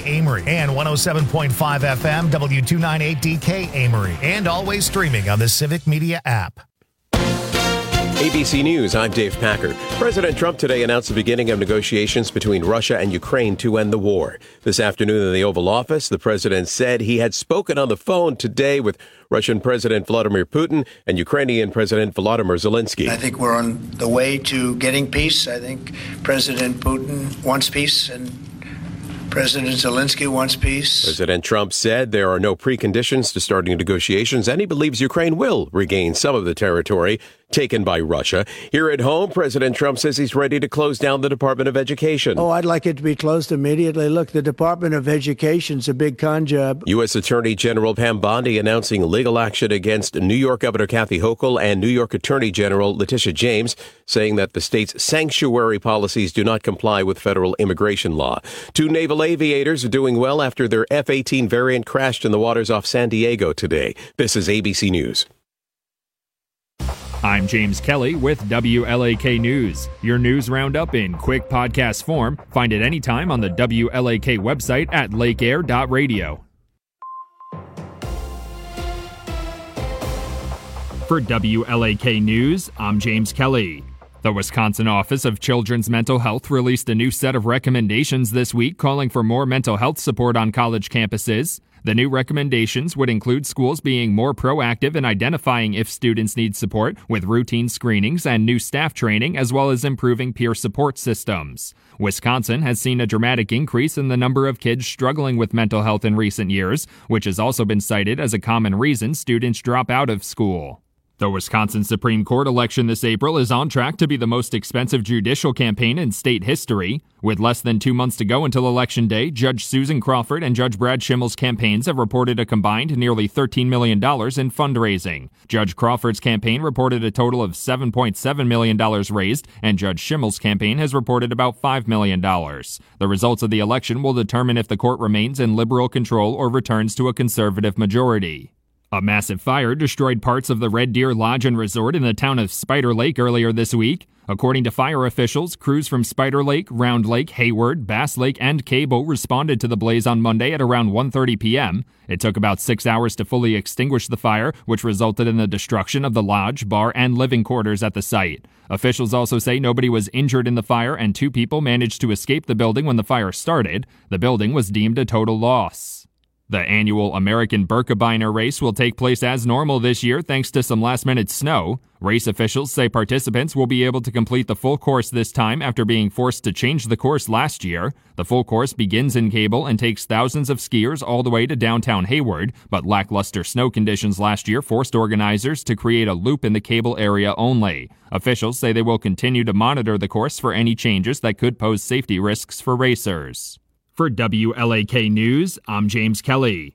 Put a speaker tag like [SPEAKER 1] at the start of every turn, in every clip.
[SPEAKER 1] Amory, and 107.5 FM W298DK Amory, and always streaming on the Civic Media app.
[SPEAKER 2] ABC News, I'm Dave Packer. President Trump today announced the beginning of negotiations between Russia and Ukraine to end the war. This afternoon in the Oval Office, the president said he had spoken on the phone today with Russian President Vladimir Putin and Ukrainian President Volodymyr Zelensky.
[SPEAKER 3] I think we're on the way to getting peace. I think President Putin wants peace and President Zelensky wants peace.
[SPEAKER 2] President Trump said there are no preconditions to starting negotiations, and he believes Ukraine will regain some of the territory taken by Russia. Here at home, President Trump says he's ready to close down the Department of Education.
[SPEAKER 4] Oh, I'd like it to be closed immediately. Look, the Department of Education's a big con job.
[SPEAKER 2] U.S. Attorney General Pam Bondi announcing legal action against New York Governor Kathy Hochul and New York Attorney General Letitia James, saying that the state's sanctuary policies do not comply with federal immigration law. Two naval aviators are doing well after their F-18 variant crashed in the waters off San Diego today. This is ABC News.
[SPEAKER 5] I'm James Kelly with WLAK News. Your news roundup in quick podcast form. Find it anytime on the WLAK website at lakeair.radio. For WLAK News, I'm James Kelly. The Wisconsin Office of Children's Mental Health released a new set of recommendations this week calling for more mental health support on college campuses. The new recommendations would include schools being more proactive in identifying if students need support with routine screenings and new staff training, as well as improving peer support systems. Wisconsin has seen a dramatic increase in the number of kids struggling with mental health in recent years, which has also been cited as a common reason students drop out of school. The Wisconsin Supreme Court election this April is on track to be the most expensive judicial campaign in state history. With less than 2 months to go until Election Day, Judge Susan Crawford and Judge Brad Schimmel's campaigns have reported a combined nearly $13 million in fundraising. Judge Crawford's campaign reported a total of $7.7 million raised, and Judge Schimmel's campaign has reported about $5 million. The results of the election will determine if the court remains in liberal control or returns to a conservative majority. A massive fire destroyed parts of the Red Deer Lodge and Resort in the town of Spider Lake earlier this week. According to fire officials, crews from Spider Lake, Round Lake, Hayward, Bass Lake, and Cable responded to the blaze on Monday at around 1:30 p.m. It took about 6 hours to fully extinguish the fire, which resulted in the destruction of the lodge, bar, and living quarters at the site. Officials also say nobody was injured in the fire, and 2 people managed to escape the building when the fire started. The building was deemed a total loss. The annual American Birkebeiner race will take place as normal this year thanks to some last-minute snow. Race officials say participants will be able to complete the full course this time after being forced to change the course last year. The full course begins in Cable and takes thousands of skiers all the way to downtown Hayward, but lackluster snow conditions last year forced organizers to create a loop in the Cable area only. Officials say they will continue to monitor the course for any changes that could pose safety risks for racers. For WLAK News, I'm James Kelly.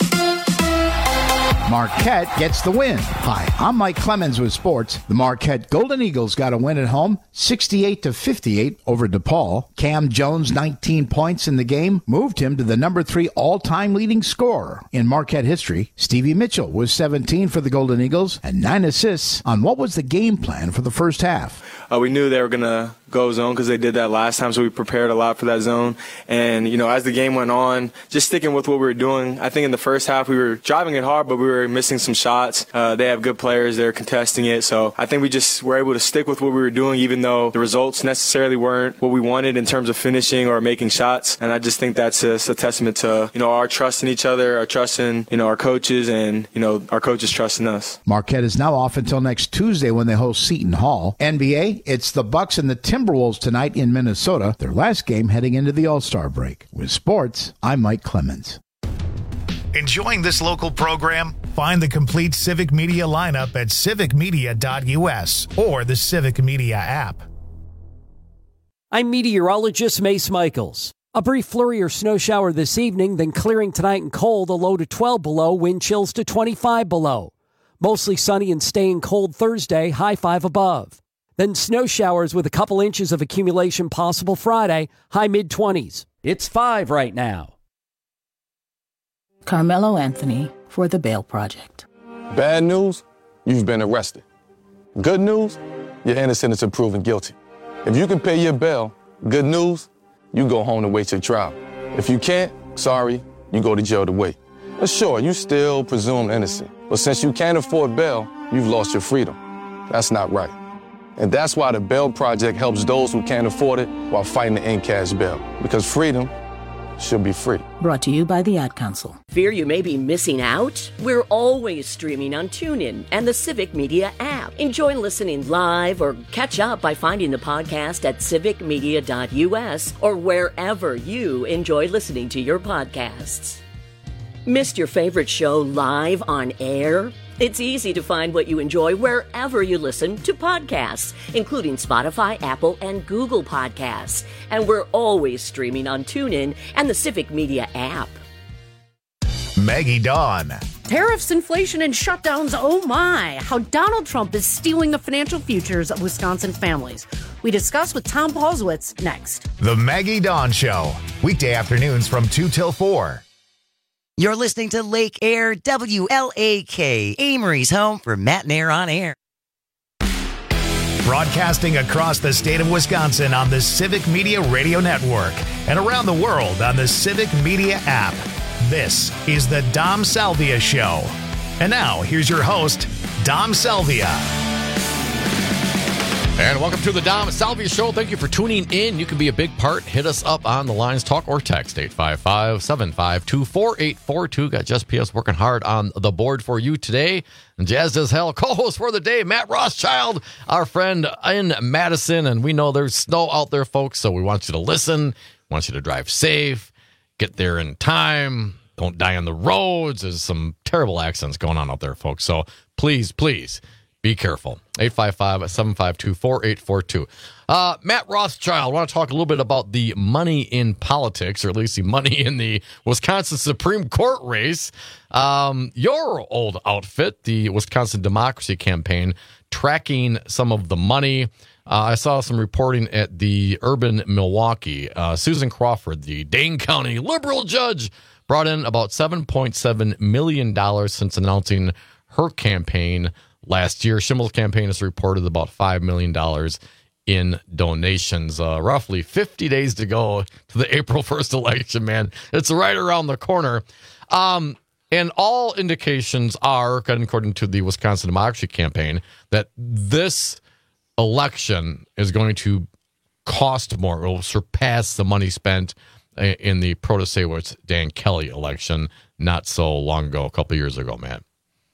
[SPEAKER 6] Marquette gets the win. Hi, I'm Mike Clemens with sports. The Marquette Golden Eagles got a win at home, 68-58 over DePaul. Cam Jones, 19 points in the game, moved him to the number 3 all-time leading scorer in Marquette history. Stevie Mitchell was 17 for the Golden Eagles and 9 assists on what was the game plan for the first half.
[SPEAKER 7] We knew they were going to go zone because they did that last time, so we prepared a lot for that zone. And, as the game went on, just sticking with what we were doing, I think in the first half we were driving it hard, but we were missing some shots. They have good players. They're contesting it. So I think we just were able to stick with what we were doing, even though the results necessarily weren't what we wanted in terms of finishing or making shots. And I just think that's a testament to, our trust in each other, our trust in, our coaches, and, our coaches trusting us.
[SPEAKER 6] Marquette is now off until next Tuesday when they host Seton Hall. NBA, it's the Bucks and the Timberwolves tonight in Minnesota, their last game heading into the All-Star break. With sports, I'm Mike Clemens.
[SPEAKER 1] Enjoying this local program? Find the complete Civic Media lineup at civicmedia.us or the Civic Media app.
[SPEAKER 8] I'm meteorologist Mace Michaels. A brief flurry or snow shower this evening, then clearing tonight and cold, a low to 12 below, wind chills to 25 below. Mostly sunny and staying cold Thursday, high 5 above. Then snow showers with a couple inches of accumulation possible Friday, high mid-20s. It's 5 right now.
[SPEAKER 9] Carmelo Anthony for the Bail Project.
[SPEAKER 10] Bad news, you've been arrested. Good news, you're innocent until proven guilty. If you can pay your bail, good news, you go home and wait your trial. If you can't, Sorry, you go to jail to wait. But sure, you still presume innocent. But since you can't afford bail, you've lost your freedom. That's not right. And that's why the Bail Project helps those who can't afford it while fighting to end cash bail. Because freedom should be free.
[SPEAKER 9] Brought to you by the Ad Council.
[SPEAKER 11] Fear you may be missing out? We're always streaming on TuneIn and the Civic Media app. Enjoy listening live or catch up by finding the podcast at civicmedia.us or wherever you enjoy listening to your podcasts. Missed your favorite show live on air? It's easy to find what you enjoy wherever you listen to podcasts, including Spotify, Apple, and Google Podcasts. And we're always streaming on TuneIn and the Civic Media app.
[SPEAKER 1] Maggie Dawn.
[SPEAKER 12] Tariffs, inflation, and shutdowns, oh my. How Donald Trump is stealing the financial futures of Wisconsin families. We discuss with Tom Paulswitz next.
[SPEAKER 1] The Maggie Dawn Show. Weekday afternoons from 2 till 4.
[SPEAKER 13] You're listening to Lake Air WLAK, Amory's home for Matt and Air on Air.
[SPEAKER 1] Broadcasting across the state of Wisconsin on the Civic Media Radio Network and around the world on the Civic Media app. This is the Dom Salvia Show. And now, here's your host, Dom Salvia.
[SPEAKER 14] And welcome to the Dom Salvia Show. Thank you for tuning in. You can be a big part. Hit us up on the lines, talk or text, 855-752-4842. Got Jess P.S. working hard on the board for you today. And Jazz as hell, co-host for the day, Matt Rothschild, our friend in Madison. And we know there's snow out there, folks, so we want you to listen. We want you to drive safe, get there in time, don't die on the roads. There's some terrible accidents going on out there, folks. So please, be careful. 855-752-4842. Matt Rothschild, I want to talk a little bit about the money in politics, or at least the money in the Wisconsin Supreme Court race. Your old outfit, the Wisconsin Democracy Campaign, tracking some of the money. I saw some reporting at the Urban Milwaukee. Susan Crawford, the Dane County liberal judge, brought in about $7.7 million since announcing her campaign last year. Schimmel's campaign has reported about $5 million in donations. Roughly 50 days to go to the April 1st election, man. It's right around the corner. And all indications are, according to the Wisconsin Democracy Campaign, that this election is going to cost more. It will surpass the money spent in the Protasiewicz-Dan Kelly election not so long ago, a couple of years ago, Matt.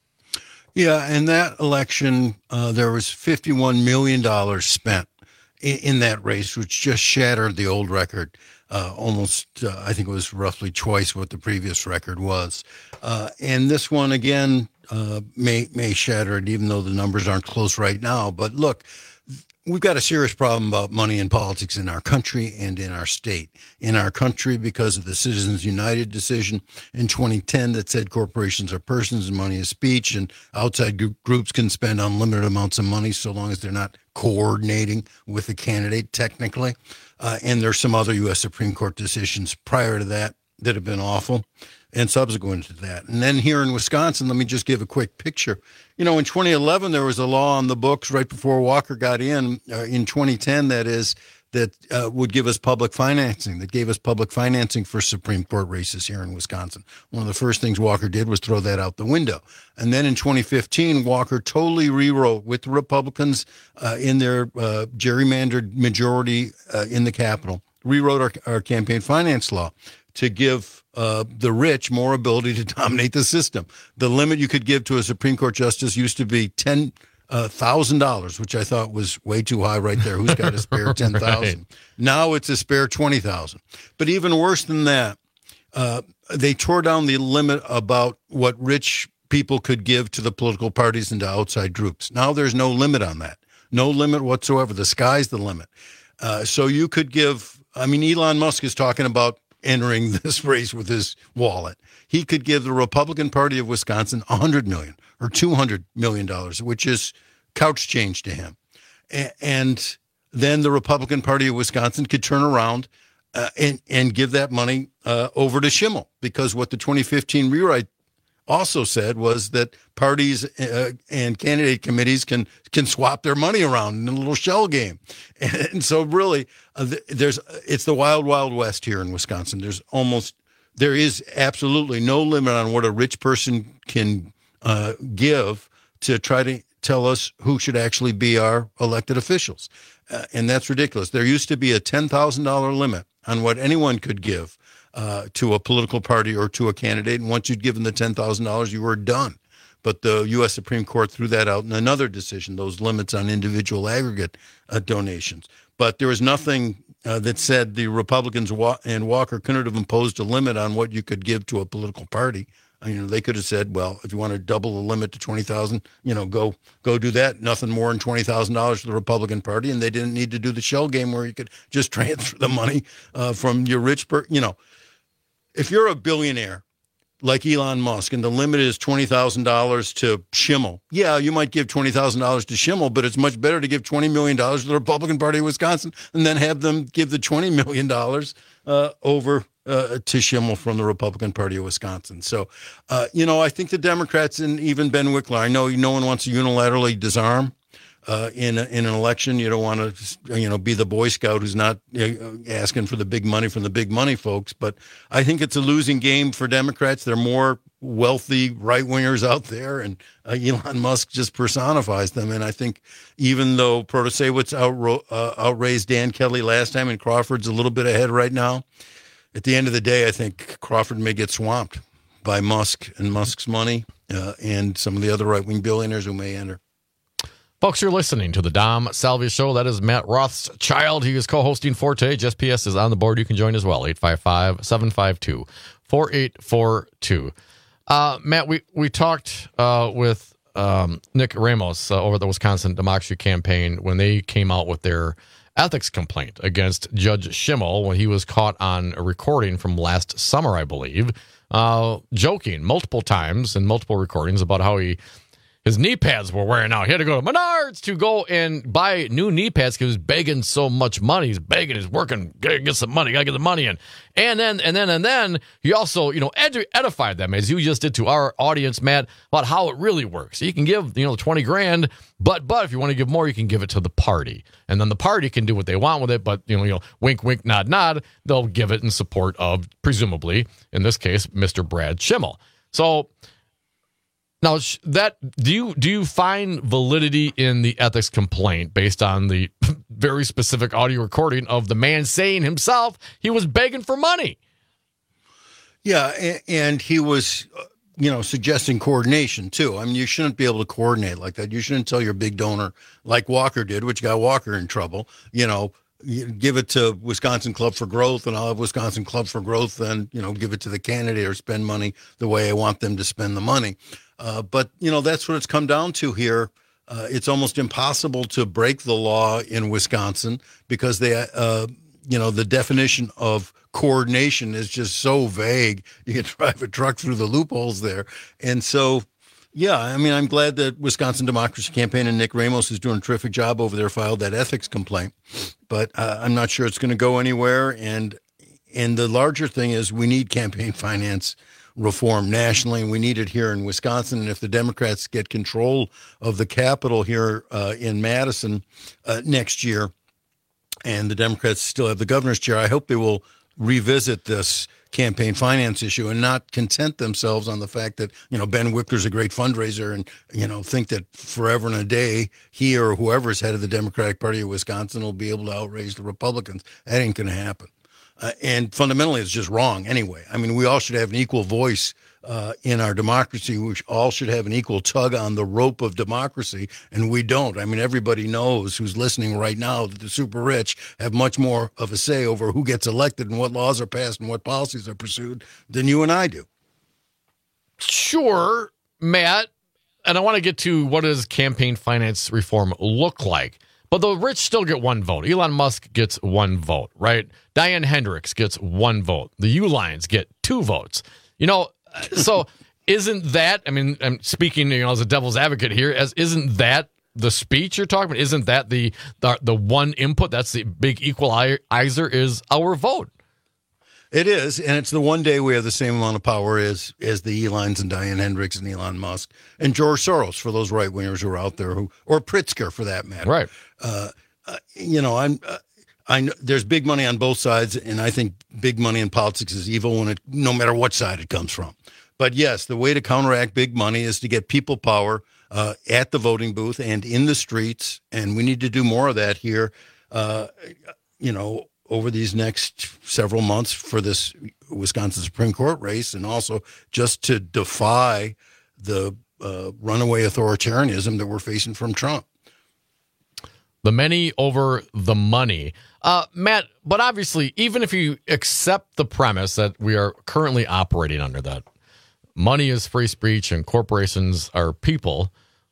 [SPEAKER 15] Yeah, in that election, there was $51 million spent in that race, which just shattered the old record. Almost, I think it was roughly twice what the previous record was. And this one, again, may shatter it, even though the numbers aren't close right now. But look, we've got a serious problem about money in politics in our country and in our state. In our country, because of the Citizens United decision in 2010 that said corporations are persons and money is speech, and outside groups can spend unlimited amounts of money so long as they're not coordinating with the candidate technically. And there's some other U.S. Supreme Court decisions prior to that that have been awful, and subsequent to that. And then here in Wisconsin, let me just give a quick picture. You know, in 2011, there was a law on the books right before Walker got in 2010, that is, that would give us public financing, that gave us public financing for Supreme Court races here in Wisconsin. One of the first things Walker did was throw that out the window. And then in 2015, Walker totally rewrote, with the Republicans in their gerrymandered majority in the Capitol, rewrote our campaign finance law to give the rich more ability to dominate the system. The limit you could give to a Supreme Court justice used to be $10,000, which I thought was way too high right there. Who's got a spare $10,000? Right. Now it's a spare $20,000. But even worse than that, they tore down the limit about what rich people could give to the political parties and to outside groups. Now there's no limit on that. No limit whatsoever. The sky's the limit. So you could give, I mean, Elon Musk is talking about entering this race with his wallet. He could give the Republican Party of Wisconsin $100 million or $200 million, which is couch change to him. And then the Republican Party of Wisconsin could turn around and give that money over to Schimmel, because what the 2015 rewrite also said was that parties and candidate committees can swap their money around in a little shell game. And so really, it's the wild, wild west here in Wisconsin. There's almost there is absolutely no limit on what a rich person can give to try to tell us who should actually be our elected officials. And that's ridiculous. There used to be a $10,000 limit on what anyone could give to a political party or to a candidate. And once you'd given the $10,000, you were done. But the U.S. Supreme Court threw that out in another decision, those limits on individual aggregate donations. But there was nothing that said the Republicans and Walker couldn't have imposed a limit on what you could give to a political party. They could have said, well, if you want to double the limit to $20,000, go do that. Nothing more than $20,000 to the Republican Party, and they didn't need to do the shell game where you could just transfer the money from your rich if you're a billionaire like Elon Musk and the limit is $20,000 to Schimmel, yeah, you might give $20,000 to Schimmel, but it's much better to give $20 million to the Republican Party of Wisconsin and then have them give the $20 million over to Schimmel from the Republican Party of Wisconsin. So, I think the Democrats and even Ben Wickler, I know no one wants to unilaterally disarm in an election. You don't want to, be the Boy Scout who's not asking for the big money from the big money folks. But I think it's a losing game for Democrats. They're more wealthy right-wingers out there, and Elon Musk just personifies them. And I think even though Protasewicz outraised Dan Kelly last time and Crawford's a little bit ahead right now, at the end of the day, I think Crawford may get swamped by Musk and Musk's money and some of the other right-wing billionaires who may enter.
[SPEAKER 14] Folks, you're listening to the Dom Salvia Show. That is Matt Rothschild. He is co-hosting Forte. Just PS is on the board. You can join as well. 855-752-4842. Matt, we talked with Nick Ramos over the Wisconsin Democracy Campaign when they came out with their ethics complaint against Judge Schimmel when he was caught on a recording from last summer, I believe, joking multiple times in multiple recordings about how his knee pads were wearing out. He had to go to Menards to go and buy new knee pads because he was begging so much money. He's begging, he's working, gotta get some money, gotta get the money in. And then he also, edified them, as you just did to our audience, Matt, about how it really works. You can give, $20,000, but if you want to give more, you can give it to the party. And then the party can do what they want with it, but, wink, wink, nod, nod, they'll give it in support of, presumably, in this case, Mr. Brad Schimmel. So, now, do you find validity in the ethics complaint based on the very specific audio recording of the man saying himself he was begging for money?
[SPEAKER 15] Yeah, and he was, suggesting coordination, too. I mean, you shouldn't be able to coordinate like that. You shouldn't tell your big donor, like Walker did, which got Walker in trouble, you give it to Wisconsin Club for Growth, and I'll have Wisconsin Club for Growth, and, give it to the candidate or spend money the way I want them to spend the money. But, that's what it's come down to here. It's almost impossible to break the law in Wisconsin because the definition of coordination is just so vague. You can drive a truck through the loopholes there. And so, yeah, I mean, I'm glad that Wisconsin Democracy Campaign and Nick Ramos is doing a terrific job over there, filed that ethics complaint. But I'm not sure it's going to go anywhere. And the larger thing is we need campaign finance reform nationally, and we need it here in Wisconsin. And if the Democrats get control of the Capitol here in Madison next year, and the Democrats still have the governor's chair, I hope they will revisit this campaign finance issue and not content themselves on the fact that, Ben Wickler's a great fundraiser and, think that forever and a day he or whoever's head of the Democratic Party of Wisconsin will be able to outraise the Republicans. That ain't going to happen. And fundamentally, it's just wrong anyway. I mean, we all should have an equal voice in our democracy. We all should have an equal tug on the rope of democracy, and we don't. I mean, everybody knows who's listening right now that the super rich have much more of a say over who gets elected and what laws are passed and what policies are pursued than you and I do.
[SPEAKER 14] Sure, Matt. And I want to get to what does campaign finance reform look like. But the rich still get one vote. Elon Musk gets one vote, right? Diane Hendricks gets one vote. The Ulions get 2 votes. So isn't that, I mean, I'm speaking, as a devil's advocate here, isn't that the speech you're talking about? Isn't that the one input? That's the big equalizer is our vote.
[SPEAKER 15] It is, and it's the one day we have the same amount of power as the Elons and Diane Hendricks and Elon Musk and George Soros for those right wingers who are out there, or Pritzker for that matter.
[SPEAKER 14] Right.
[SPEAKER 15] I know there's big money on both sides, and I think big money in politics is evil no matter what side it comes from. But yes, the way to counteract big money is to get people power at the voting booth and in the streets, and we need to do more of that here, over these next several months for this Wisconsin Supreme Court race, and also just to defy the runaway authoritarianism that we're facing from Trump.
[SPEAKER 14] The many over the money. Matt, but obviously, even if you accept the premise that we are currently operating under that, money is free speech and corporations are people,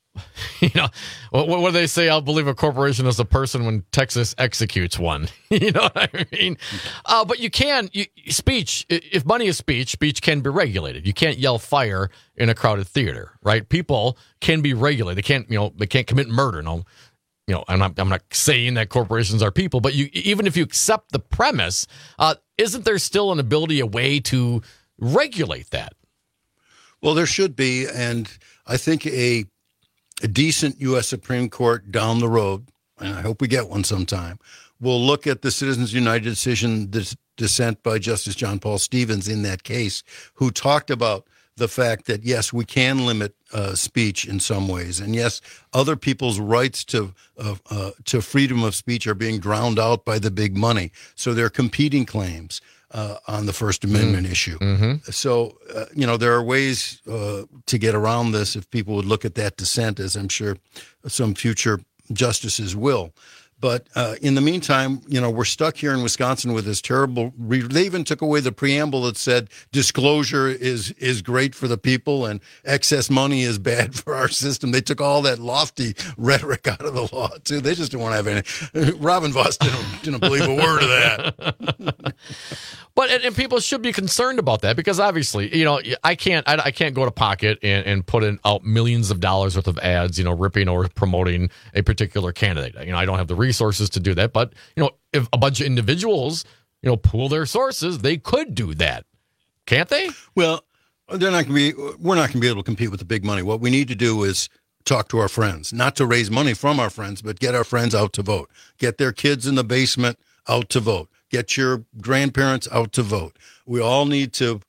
[SPEAKER 14] what do they say? I'll believe a corporation is a person when Texas executes one. You know what I mean? But speech, if money is speech can be regulated. You can't yell fire in a crowded theater, right? People can be regulated. They can't commit murder. No. I'm not saying that corporations are people, but even if you accept the premise, isn't there still an ability, a way to regulate that?
[SPEAKER 15] Well, there should be, and I think a decent U.S. Supreme Court down the road, and I hope we get one sometime, will look at the Citizens United decision, the dissent by Justice John Paul Stevens in that case, who talked about the fact that, yes, we can limit speech in some ways. And yes, other people's rights to freedom of speech are being drowned out by the big money. So there are competing claims on the First Amendment issue. Mm-hmm. So, there are ways to get around this if people would look at that dissent, as I'm sure some future justices will. But in the meantime, we're stuck here in Wisconsin with this terrible. They even took away the preamble that said disclosure is great for the people and excess money is bad for our system. They took all that lofty rhetoric out of the law too. They just didn't want to have any. Robin Voss didn't believe a word of that.
[SPEAKER 14] But and people should be concerned about that because obviously, I can't go to Pocket and put out millions of dollars worth of ads, ripping or promoting a particular candidate. I don't have the resources to do that. But if a bunch of individuals, pool their sources, they could do that, can't they?
[SPEAKER 15] Well, we're not going to be able to compete with the big money. What we need to do is talk to our friends, not to raise money from our friends, but get our friends out to vote. Get their kids in the basement out to vote. Get your grandparents out to vote. We all need to,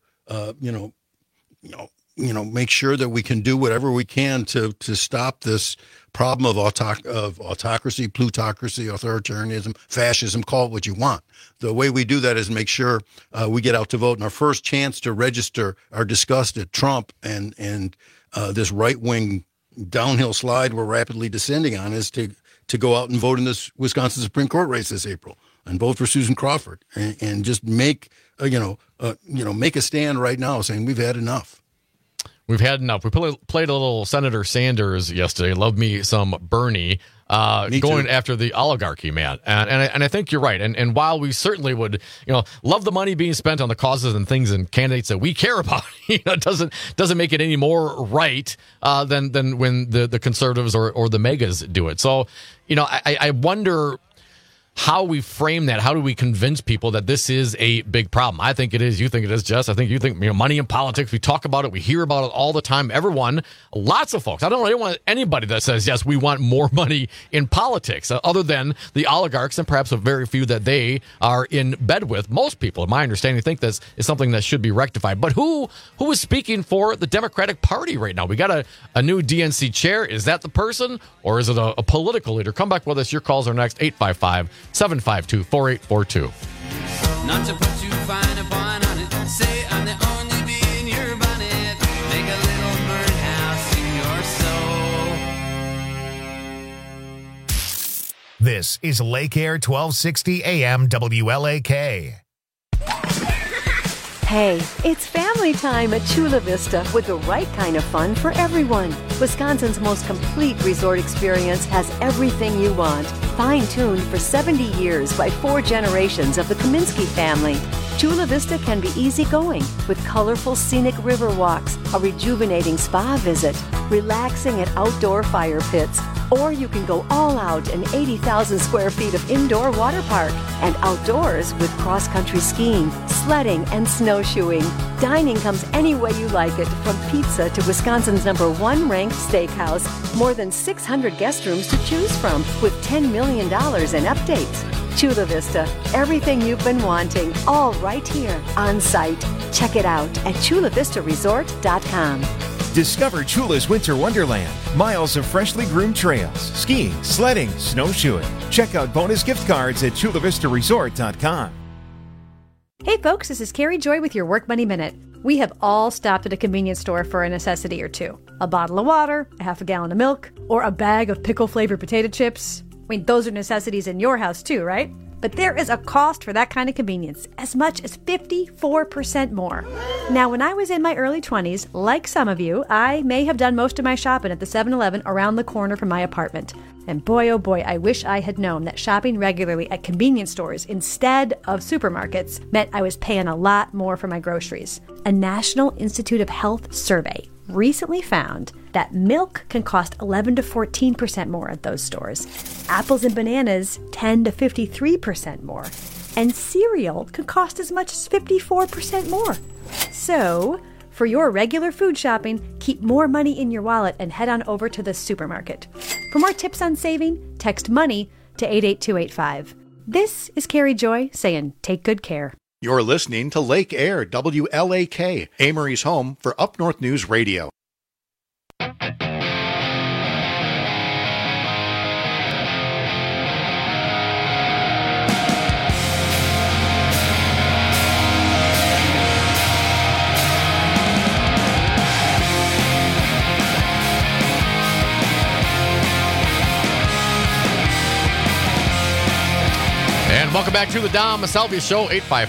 [SPEAKER 15] make sure that we can do whatever we can to stop this problem of autocracy, plutocracy, authoritarianism, fascism. Call it what you want. The way we do that is make sure we get out to vote. And our first chance to register our disgust at Trump and this right wing downhill slide we're rapidly descending on is to go out and vote in this Wisconsin Supreme Court race this April. And vote for Susan Crawford, and just make make a stand right now, saying we've had enough.
[SPEAKER 14] We've had enough. We played a little Senator Sanders yesterday. Love me some Bernie. Going after the oligarchy, man, and I think you're right. And while we certainly would, love the money being spent on the causes and things and candidates that we care about, it doesn't make it any more right than when the conservatives or the megas do it. So, I wonder how we frame that. How do we convince people that this is a big problem? I think it is. You think it is, Jess. I think you think money in politics. We talk about it. We hear about it all the time. Everyone, lots of folks. I don't want anybody that says, yes, we want more money in politics, other than the oligarchs and perhaps a very few that they are in bed with. Most people, in my understanding, think this is something that should be rectified. But who is speaking for the Democratic Party right now? We got a new DNC chair. Is that the person, or is it a political leader? Come back with us. Your calls are next. 855-752-4842.
[SPEAKER 16] Not to put too fine a point on it, say I'm the only bee in your bonnet, make a little birdhouse in your soul.
[SPEAKER 1] This is Lake Air 1260 AM WLAK.
[SPEAKER 17] Hey, it's family time at Chula Vista with the right kind of fun for everyone. Wisconsin's most complete resort experience has everything you want. Fine-tuned for 70 years by 4 generations of the Kaminsky family. Chula Vista can be easygoing with colorful scenic river walks, a rejuvenating spa visit, relaxing at outdoor fire pits, or you can go all out in 80,000 square feet of indoor water park and outdoors with cross-country skiing, sledding, and snowshoeing. Dining comes any way you like it, from pizza to Wisconsin's #1 ranked steakhouse. More than 600 guest rooms to choose from with $10 million in updates. Chula Vista, everything you've been wanting, all right here on site. Check it out at chulavistaresort.com.
[SPEAKER 18] Discover Chula's Winter Wonderland. Miles of freshly groomed trails, skiing, sledding, snowshoeing. Check out bonus gift cards at chulavistaresort.com.
[SPEAKER 19] Hey folks, this is Carrie Joy with your Work Money Minute. We have all stopped at a convenience store for a necessity or two. A bottle of water, a half a gallon of milk, or a bag of pickle-flavored potato chips. I mean, those are necessities in your house too, right? But there is a cost for that kind of convenience, as much as 54% more. Now, when I was in my early 20s, like some of you, I may have done most of my shopping at the 7-Eleven around the corner from my apartment. And boy, oh boy, I wish I had known that shopping regularly at convenience stores instead of supermarkets meant I was paying a lot more for my groceries. A National Institute of Health survey recently found that milk can cost 11 to 14% more at those stores. Apples and bananas 10 to 53% more. And cereal can cost as much as 54% more. So, for your regular food shopping, keep more money in your wallet and head on over to the supermarket. For more tips on saving, text MONEY to 88285. This is Carrie Joy saying take good care.
[SPEAKER 20] You're listening to Lake Air, WLAK, Amory's home for Up North News Radio.
[SPEAKER 14] And welcome back to the Dom Salvia Show,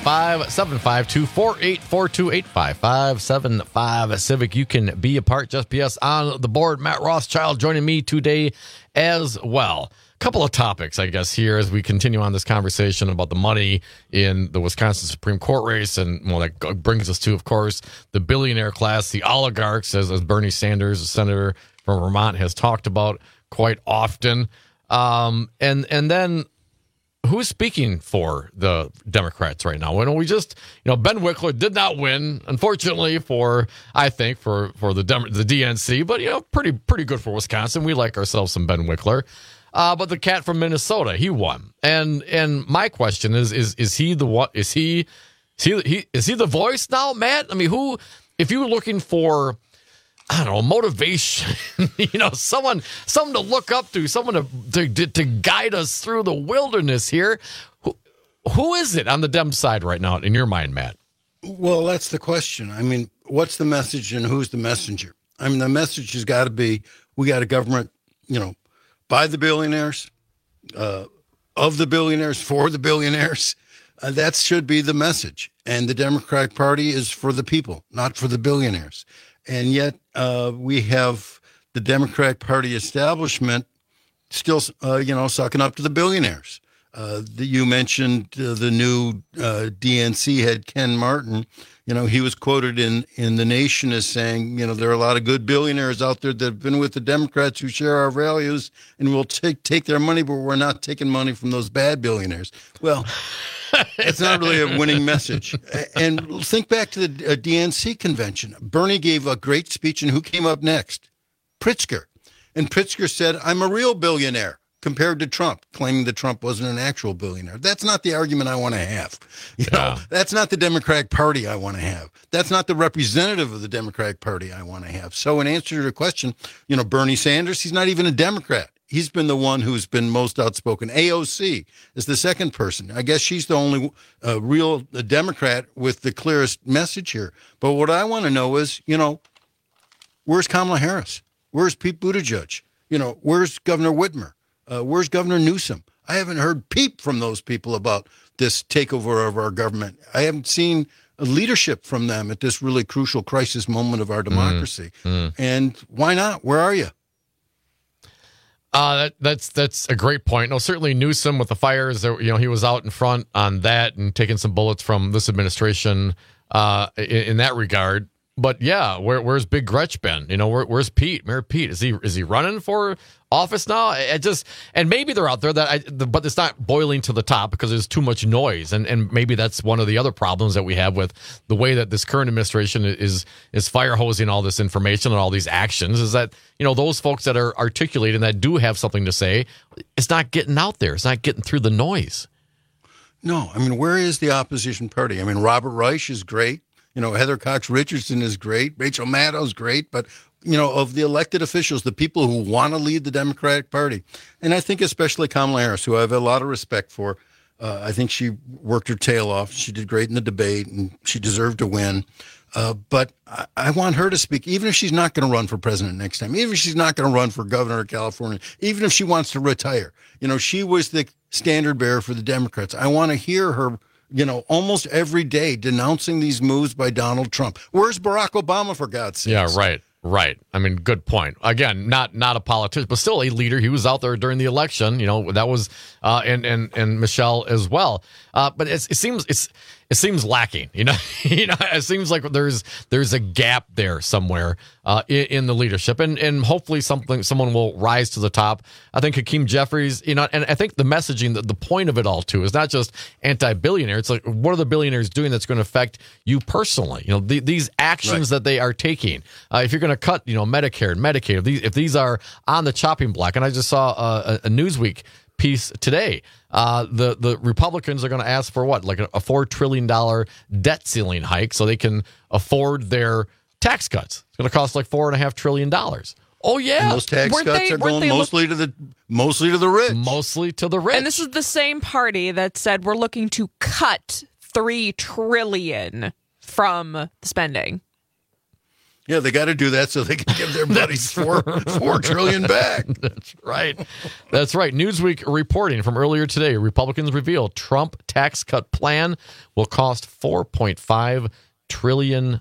[SPEAKER 14] 855-752-4842, 855-75-CIVIC. You can be a part, just be us on the board. Matt Rothschild joining me today as well. Couple of topics, I guess, here as we continue on this conversation about the money in the Wisconsin Supreme Court race. And, well, that brings us to, of course, the billionaire class, the oligarchs, as Bernie Sanders, the senator from Vermont, has talked about quite often. And then who's speaking for the Democrats right now? When we just, Ben Wickler did not win, unfortunately, for the DNC, but pretty good for Wisconsin. We like ourselves some Ben Wickler. But the cat from Minnesota, he won. And my question is he the what? Is he the voice now, Matt? I mean, who? If you were looking for, I don't know, motivation, someone to look up to, someone to guide us through the wilderness here. Who is it on the Dem side right now, in your mind, Matt?
[SPEAKER 15] Well, that's the question. I mean, what's the message and who's the messenger? I mean, the message has got to be, we got a government, by the billionaires, of the billionaires, for the billionaires. That should be the message. And the Democratic Party is for the people, not for the billionaires. And yet we have the Democratic Party establishment still, sucking up to the billionaires. You mentioned the new DNC head, Ken Martin. He was quoted in The Nation as saying, there are a lot of good billionaires out there that have been with the Democrats who share our values, and we'll take their money, but we're not taking money from those bad billionaires. Well, it's not really a winning message. And think back to the DNC convention. Bernie gave a great speech, and who came up next? Pritzker. And Pritzker said, I'm a real billionaire, compared to Trump, claiming that Trump wasn't an actual billionaire. That's not the argument I want to have. That's not the Democratic Party I want to have. That's not the representative of the Democratic Party I want to have. So in answer to your question, Bernie Sanders, he's not even a Democrat. He's been the one who's been most outspoken. AOC is the second person. I guess she's the only real Democrat with the clearest message here. But what I want to know is, where's Kamala Harris? Where's Pete Buttigieg? Where's Governor Whitmer? Where's Governor Newsom? I haven't heard peep from those people about this takeover of our government. I haven't seen a leadership from them at this really crucial crisis moment of our democracy. And why not? Where are you?
[SPEAKER 14] That's a great point. No, certainly Newsom with the fires, he was out in front on that and taking some bullets from this administration in that regard. But yeah, where's Big Gretch been? Where's Pete? Mayor Pete? Is he running for office now? And maybe they're out there but it's not boiling to the top because there's too much noise. And maybe that's one of the other problems that we have with the way that this current administration is fire hosing all this information and all these actions, is that, those folks that are articulating that do have something to say, it's not getting out there. It's not getting through the noise.
[SPEAKER 15] No, I mean, where is the opposition party? I mean, Robert Reich is great. Heather Cox Richardson is great. Rachel Maddow's great. But, of the elected officials, the people who want to lead the Democratic Party, and I think especially Kamala Harris, who I have a lot of respect for, I think she worked her tail off. She did great in the debate, and she deserved to win. But I want her to speak, even if she's not going to run for president next time, even if she's not going to run for governor of California, even if she wants to retire. She was the standard bearer for the Democrats. I want to hear her, almost every day denouncing these moves by Donald Trump. Where's Barack Obama, for God's sake?
[SPEAKER 14] Yeah, right. I mean, good point. Again, not a politician, but still a leader. He was out there during the election. That was and Michelle as well. But it seems lacking. It seems like there's a gap there somewhere in the leadership, and hopefully someone will rise to the top. I think Hakeem Jeffries. And I think the messaging, the point of it all too, is not just anti-billionaire. It's like, what are the billionaires doing that's going to affect you personally? These actions that they are taking. If you're going to cut, Medicare and Medicaid, if these are on the chopping block, and I just saw a Newsweek piece today. The Republicans are going to ask for what, like a $4 trillion debt ceiling hike, so they can afford their tax cuts. It's going to cost like $4.5 trillion. Oh yeah,
[SPEAKER 15] and those tax cuts are going mostly to the rich.
[SPEAKER 14] Mostly to the rich.
[SPEAKER 21] And this is the same party that said we're looking to cut $3 trillion from the spending.
[SPEAKER 15] Yeah, they got to do that so they can give their buddies $4 trillion back.
[SPEAKER 14] That's right. Newsweek reporting from earlier today: Republicans reveal Trump tax cut plan will cost $4.5 trillion.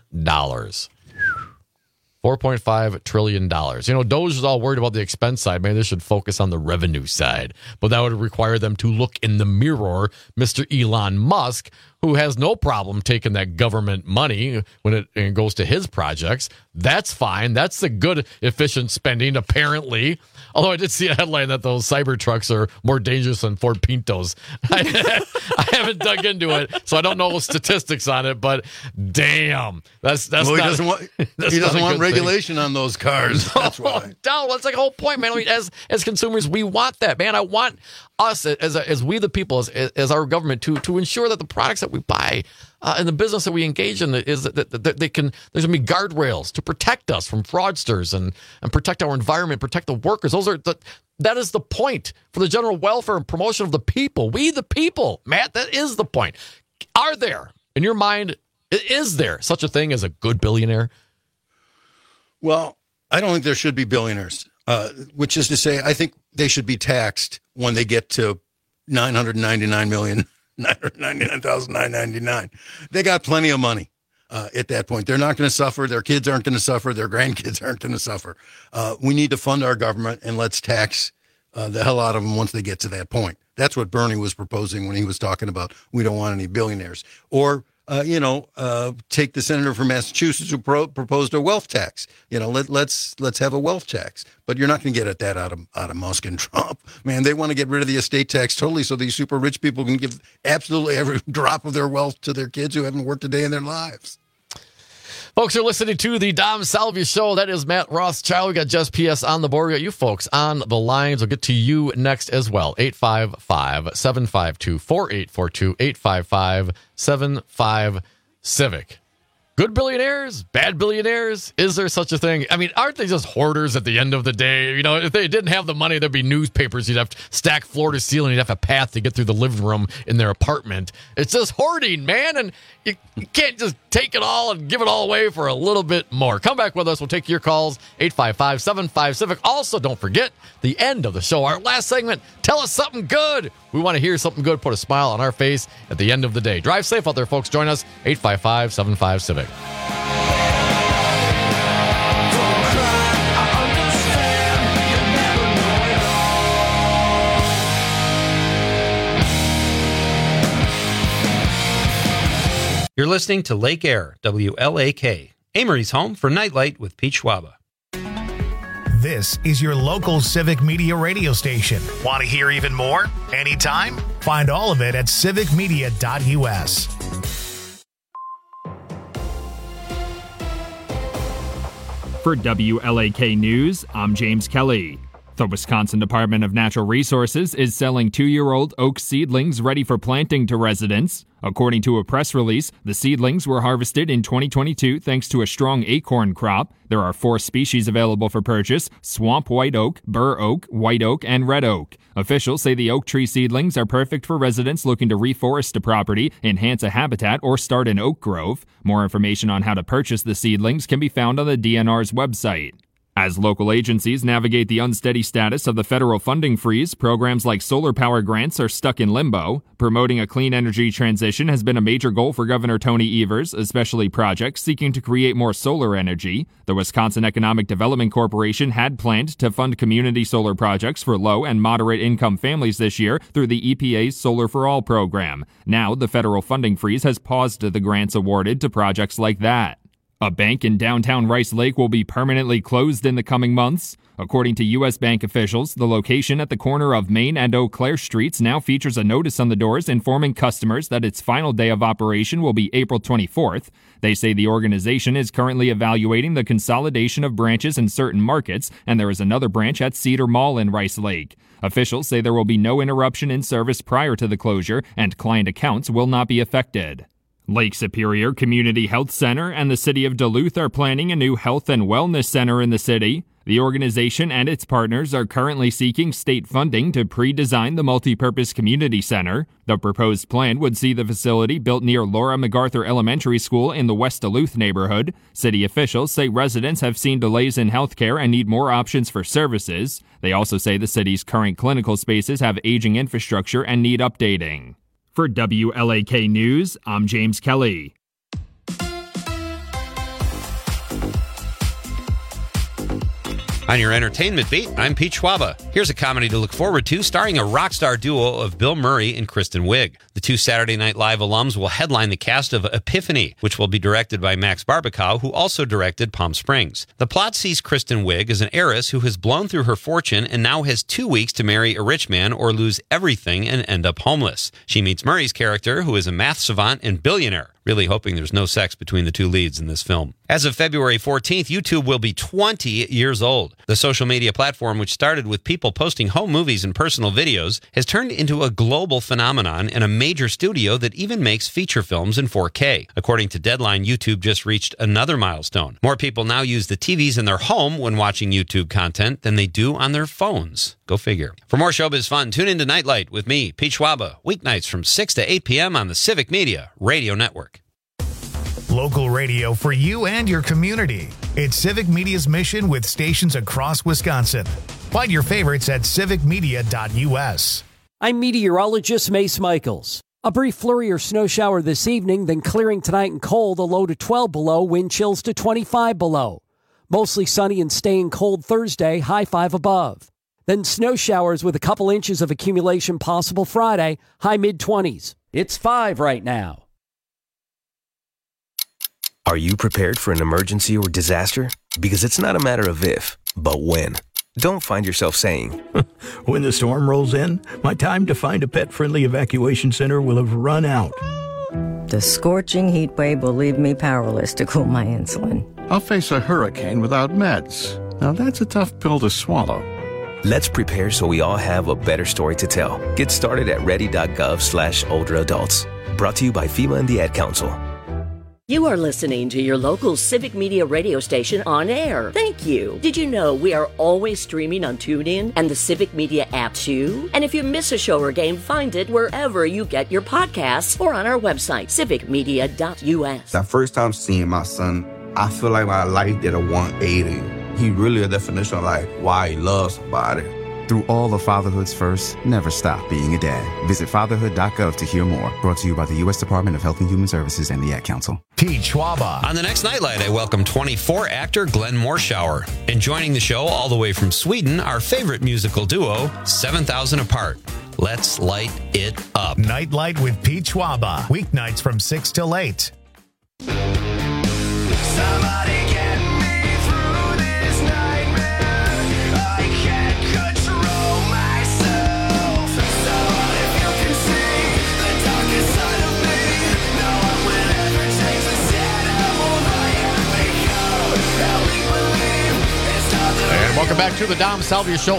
[SPEAKER 14] $4.5 trillion. Doge is all worried about the expense side. Maybe they should focus on the revenue side. But that would require them to look in the mirror. Mr. Elon Musk, who has no problem taking that government money when it goes to his projects. That's fine. That's the good, efficient spending, apparently. Although I did see a headline that those cyber trucks are more dangerous than Ford Pintos. I haven't dug into it, so I don't know the statistics on it, but damn. That's
[SPEAKER 15] well, he doesn't want regulation on those cars. That's why.
[SPEAKER 14] No, that's like the whole point, man. As consumers, we want that, man. I want us, as we the people, as our government, to ensure that the products that we buy and the business that we engage in is that there's going to be guardrails to protect us from fraudsters and protect our environment, protect the workers. That is the point for the general welfare and promotion of the people. We the people, Matt, that is the point. Are there, in your mind, is there such a thing as a good billionaire?
[SPEAKER 15] Well, I don't think there should be billionaires, which is to say, I think they should be taxed when they get to $999,999. They got plenty of money at that point. They're not going to suffer. Their kids aren't going to suffer. Their grandkids aren't going to suffer. We need to fund our government, and let's tax the hell out of them once they get to that point. That's what Bernie was proposing when he was talking about we don't want any billionaires. Or take the senator from Massachusetts who proposed a wealth tax. Let's have a wealth tax. But you're not going to get at that out of Musk and Trump. Man, they want to get rid of the estate tax totally so these super rich people can give absolutely every drop of their wealth to their kids who haven't worked a day in their lives.
[SPEAKER 14] Folks, you're listening to the Dom Salvia Show. That is Matt Rothschild. We got Jess P.S. on the board. We got you folks on the lines. We'll get to you next as well. 855-752-4842, 855-75-CIVIC. Good billionaires? Bad billionaires? Is there such a thing? I mean, aren't they just hoarders at the end of the day? If they didn't have the money, there'd be newspapers. You'd have to stack floor to ceiling. You'd have a path to get through the living room in their apartment. It's just hoarding, man. And you can't just take it all and give it all away for a little bit more. Come back with us. We'll take your calls. 855-75-CIVIC. Also, don't forget the end of the show. Our last segment, tell us something good. We want to hear something good. Put a smile on our face at the end of the day. Drive safe out there, folks. Join us. 855-75-CIVIC.
[SPEAKER 22] You're listening to Lake Air, WLAK, Amory's home for Nightlight with Pete Schwaba.
[SPEAKER 1] This is your local Civic Media radio station. Want to hear even more? Anytime? Find all of it at civicmedia.us.
[SPEAKER 5] For WLAK News, I'm James Kelly. The Wisconsin Department of Natural Resources is selling 2-year-old oak seedlings ready for planting to residents. According to a press release, the seedlings were harvested in 2022 thanks to a strong acorn crop. There are 4 species available for purchase: swamp white oak, bur oak, white oak, and red oak. Officials say the oak tree seedlings are perfect for residents looking to reforest a property, enhance a habitat, or start an oak grove. More information on how to purchase the seedlings can be found on the DNR's website. As local agencies navigate the unsteady status of the federal funding freeze, programs like solar power grants are stuck in limbo. Promoting a clean energy transition has been a major goal for Governor Tony Evers, especially projects seeking to create more solar energy. The Wisconsin Economic Development Corporation had planned to fund community solar projects for low and moderate income families this year through the EPA's Solar for All program. Now, the federal funding freeze has paused the grants awarded to projects like that. A bank in downtown Rice Lake will be permanently closed in the coming months. According to U.S. Bank officials, the location at the corner of Main and Eau Claire Streets now features a notice on the doors informing customers that its final day of operation will be April 24th. They say the organization is currently evaluating the consolidation of branches in certain markets, and there is another branch at Cedar Mall in Rice Lake. Officials say there will be no interruption in service prior to the closure, and client accounts will not be affected. Lake Superior Community Health Center and the City of Duluth are planning a new health and wellness center in the city. The organization and its partners are currently seeking state funding to pre-design the multi-purpose community center. The proposed plan would see the facility built near Laura MacArthur Elementary School in the West Duluth neighborhood. City officials say residents have seen delays in healthcare and need more options for services. They also say the city's current clinical spaces have aging infrastructure and need updating. For WLAK News, I'm James Kelly.
[SPEAKER 22] On your entertainment beat, I'm Pete Schwaba. Here's a comedy to look forward to starring a rock star duo of Bill Murray and Kristen Wiig. The 2 Saturday Night Live alums will headline the cast of Epiphany, which will be directed by Max Barbakow, who also directed Palm Springs. The plot sees Kristen Wiig as an heiress who has blown through her fortune and now has 2 weeks to marry a rich man or lose everything and end up homeless. She meets Murray's character, who is a math savant and billionaire. Really hoping there's no sex between the 2 leads in this film. As of February 14th, YouTube will be 20 years old. The social media platform, which started with people posting home movies and personal videos, has turned into a global phenomenon and a major studio that even makes feature films in 4K. According to Deadline, YouTube just reached another milestone. More people now use the TVs in their home when watching YouTube content than they do on their phones. Go figure. For more showbiz fun, tune into Nightlight with me, Pete Schwaba, weeknights from 6 to 8 p.m. on the Civic Media Radio Network.
[SPEAKER 1] Local radio for you and your community. It's Civic Media's mission with stations across Wisconsin. Find your favorites at civicmedia.us.
[SPEAKER 8] I'm meteorologist Mace Michaels. A brief flurry or snow shower this evening, then clearing tonight and cold, a low to 12 below, wind chills to 25 below. Mostly sunny and staying cold Thursday, high 5 above. Then snow showers with a couple inches of accumulation possible Friday, high mid-20s. It's 5 right now.
[SPEAKER 3] Are you prepared for an emergency or disaster? Because it's not a matter of if, but when. Don't find yourself saying,
[SPEAKER 4] when the storm rolls in, my time to find a pet-friendly evacuation center will have run out.
[SPEAKER 23] The scorching heat wave will leave me powerless to cool my insulin.
[SPEAKER 24] I'll face a hurricane without meds. Now that's a tough pill to swallow.
[SPEAKER 3] Let's prepare so we all have a better story to tell. Get started at ready.gov/olderadults. Brought to you by FEMA and the Ad Council.
[SPEAKER 11] You are listening to your local Civic Media radio station on air. Thank you. Did you know we are always streaming on TuneIn and the Civic Media app too? And if you miss a show or game, find it wherever you get your podcasts or on our website, civicmedia.us.
[SPEAKER 25] That first time seeing my son, I feel like my life did a 180. He really a definition of like why he loves somebody.
[SPEAKER 26] Through all of fatherhood's first, never stop being a dad. Visit fatherhood.gov to hear more. Brought to you by the U.S. Department of Health and Human Services and the Ad Council.
[SPEAKER 1] Pete Schwaba.
[SPEAKER 22] On the next Nightlight, I welcome 24 actor Glenn Morshower. And joining the show all the way from Sweden, our favorite musical duo, 7,000 Apart. Let's light it up.
[SPEAKER 1] Nightlight with Pete Schwaba. Weeknights from 6 till 8.
[SPEAKER 16] Somebody get me through this nightmare. I can't control myself. Someone, if you can see the darkest side of me, no one will ever change the sad I will I have become. Help me believe it's not the
[SPEAKER 1] And
[SPEAKER 14] Welcome back to the Dom Salvia Show,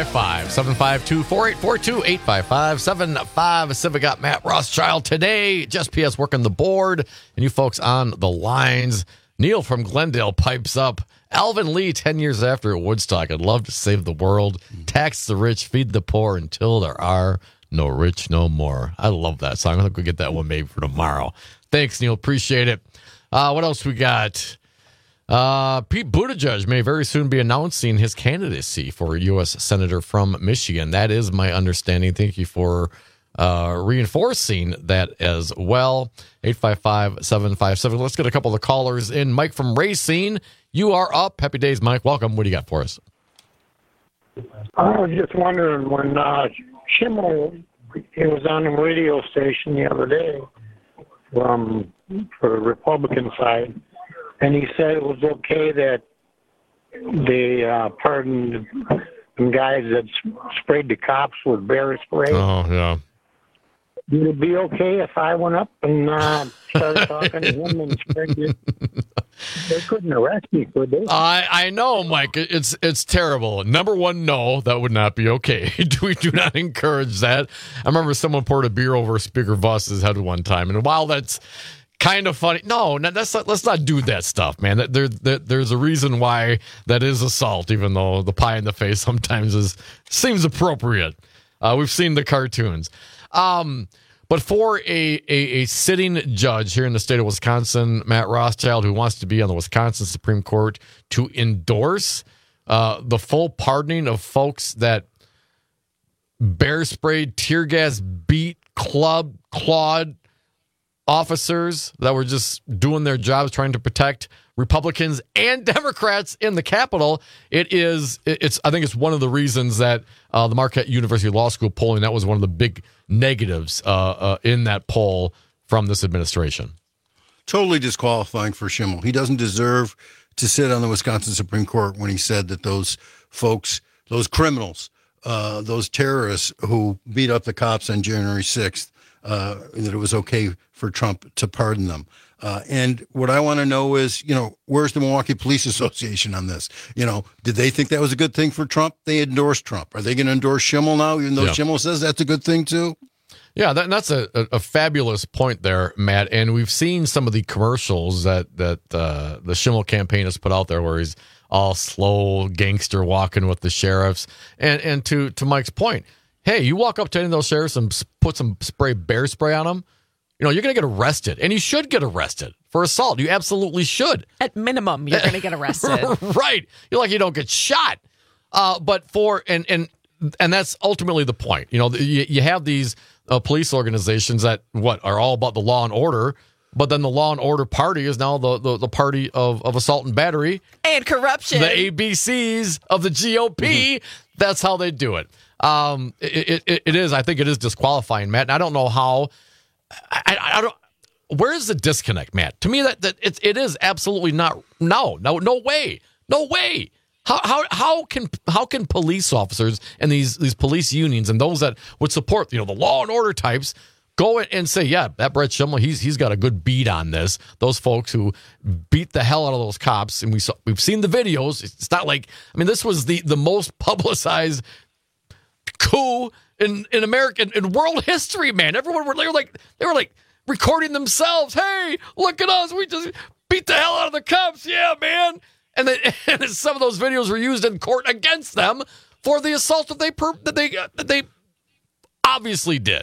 [SPEAKER 14] 855-752-4842, 855-75 Civic. Got Matt Rothschild today. Just PS working the board. And you folks on the lines. Neil from Glendale pipes up. Alvin Lee, 10 years after at Woodstock. I'd love to save the world. Tax the rich, feed the poor until there are no rich no more. I love that song. I think we'll get that one maybe for tomorrow. Thanks, Neil. Appreciate it. What else we got? Pete Buttigieg may very soon be announcing his candidacy for U.S. Senator from Michigan. That is my understanding. Thank you for reinforcing that as well. 855-757. Let's get a couple of callers in. Mike from Racine, you are up. Happy days, Mike. Welcome. What do you got for us?
[SPEAKER 2] I was just wondering when Schimmel, he was on the radio station the other day for the Republican side, and he said it was okay that they pardoned some guys that sprayed the cops with bear spray.
[SPEAKER 14] Oh, yeah.
[SPEAKER 2] Would it be okay if I went up and started talking to him and sprayed it? They couldn't arrest me, could they?
[SPEAKER 14] I know, Mike. It's terrible. Number one, no, that would not be okay. We do not encourage that. I remember someone poured a beer over Speaker Voss's head one time, and while that's kind of funny, let's not do that stuff, man. There's a reason why that is assault, even though the pie in the face sometimes seems appropriate. We've seen the cartoons. But for a sitting judge here in the state of Wisconsin, Matt Rothschild, who wants to be on the Wisconsin Supreme Court, to endorse the full pardoning of folks that bear sprayed, tear gas, beat, clawed officers that were just doing their jobs trying to protect Republicans and Democrats in the Capitol, I think it's one of the reasons that the Marquette University Law School polling, that was one of the big negatives in that poll from this administration.
[SPEAKER 15] Totally disqualifying for Schimmel. He doesn't deserve to sit on the Wisconsin Supreme Court when he said that those folks, those criminals, those terrorists who beat up the cops on January 6th, that it was okay for Trump to pardon them. And what I want to know is, where's the Milwaukee Police Association on this? Did they think that was a good thing for Trump? They endorsed Trump. Are they going to endorse Schimmel now, even though Schimmel says that's a good thing too?
[SPEAKER 14] Yeah, that's a fabulous point there, Matt. And we've seen some of the commercials that the Schimmel campaign has put out there where he's all slow gangster walking with the sheriffs. And to Mike's point, hey, you walk up to any of those sheriffs and put some bear spray on them, you're going to get arrested, and you should get arrested for assault. You absolutely should.
[SPEAKER 21] At minimum, you're going to get arrested.
[SPEAKER 14] Right. You're like, you don't get shot. But and that's ultimately the point. You have these police organizations that are all about the law and order, but then the law and order party is now the party of assault and battery
[SPEAKER 21] and corruption.
[SPEAKER 14] The ABCs of the GOP. Mm-hmm. That's how they do it. It is. I think it is disqualifying, Matt. And I don't know how. I don't. Where is the disconnect, Matt? To me, that it is absolutely not. No way. How can police officers and these police unions and those that would support the law and order types go and say, yeah, that Brett Schimmel, he's got a good beat on this. Those folks who beat the hell out of those cops, and we've seen the videos. It's not like, this was the most publicized coup in American in world history, man. Everyone they were like recording themselves. Hey, look at us. We just beat the hell out of the cops. Yeah, man. And some of those videos were used in court against them for the assault that they obviously did.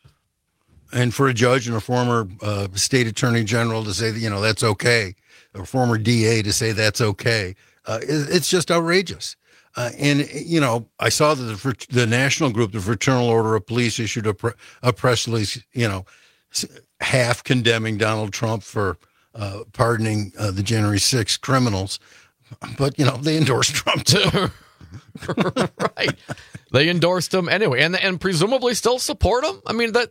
[SPEAKER 15] And for a judge and a former state attorney general to say that, that's okay, a former DA to say that's okay, it's just outrageous. And I saw that the national group, the Fraternal Order of Police, issued a press release, half condemning Donald Trump for pardoning the January 6th criminals. But, they endorsed Trump too.
[SPEAKER 14] Right. They endorsed him anyway, and presumably still support him.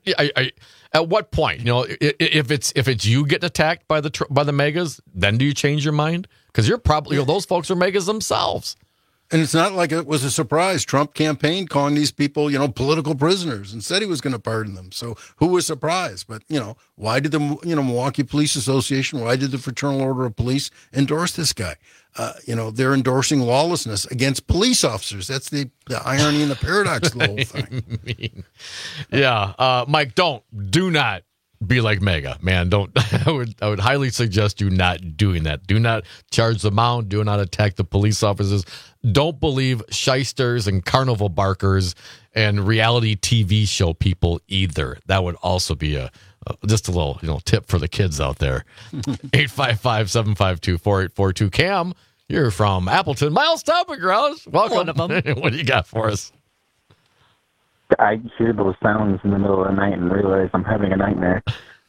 [SPEAKER 14] At what point, if it's you getting attacked by the megas, then do you change your mind? Because you're probably those folks are megas themselves.
[SPEAKER 15] And it's not like it was a surprise. Trump campaigned calling these people, political prisoners and said he was going to pardon them. So who was surprised? But, why did the, Milwaukee Police Association, why did the Fraternal Order of Police endorse this guy? They're endorsing lawlessness against police officers. That's the irony and the paradox of the whole thing.
[SPEAKER 14] Yeah. Mike, do not be like Mega, man. Don't. I would highly suggest you not doing that. Do not charge them out. Do not attack the police officers. Don't believe shysters and carnival barkers and reality TV show people either. That would also be just a little tip for the kids out there. 855-752-4842. Cam, you're from Appleton. Miles Stomping Grounds. Welcome.
[SPEAKER 6] One of them.
[SPEAKER 14] What do you got for us?
[SPEAKER 6] I hear those sounds in the middle of the night and realize I'm having a nightmare.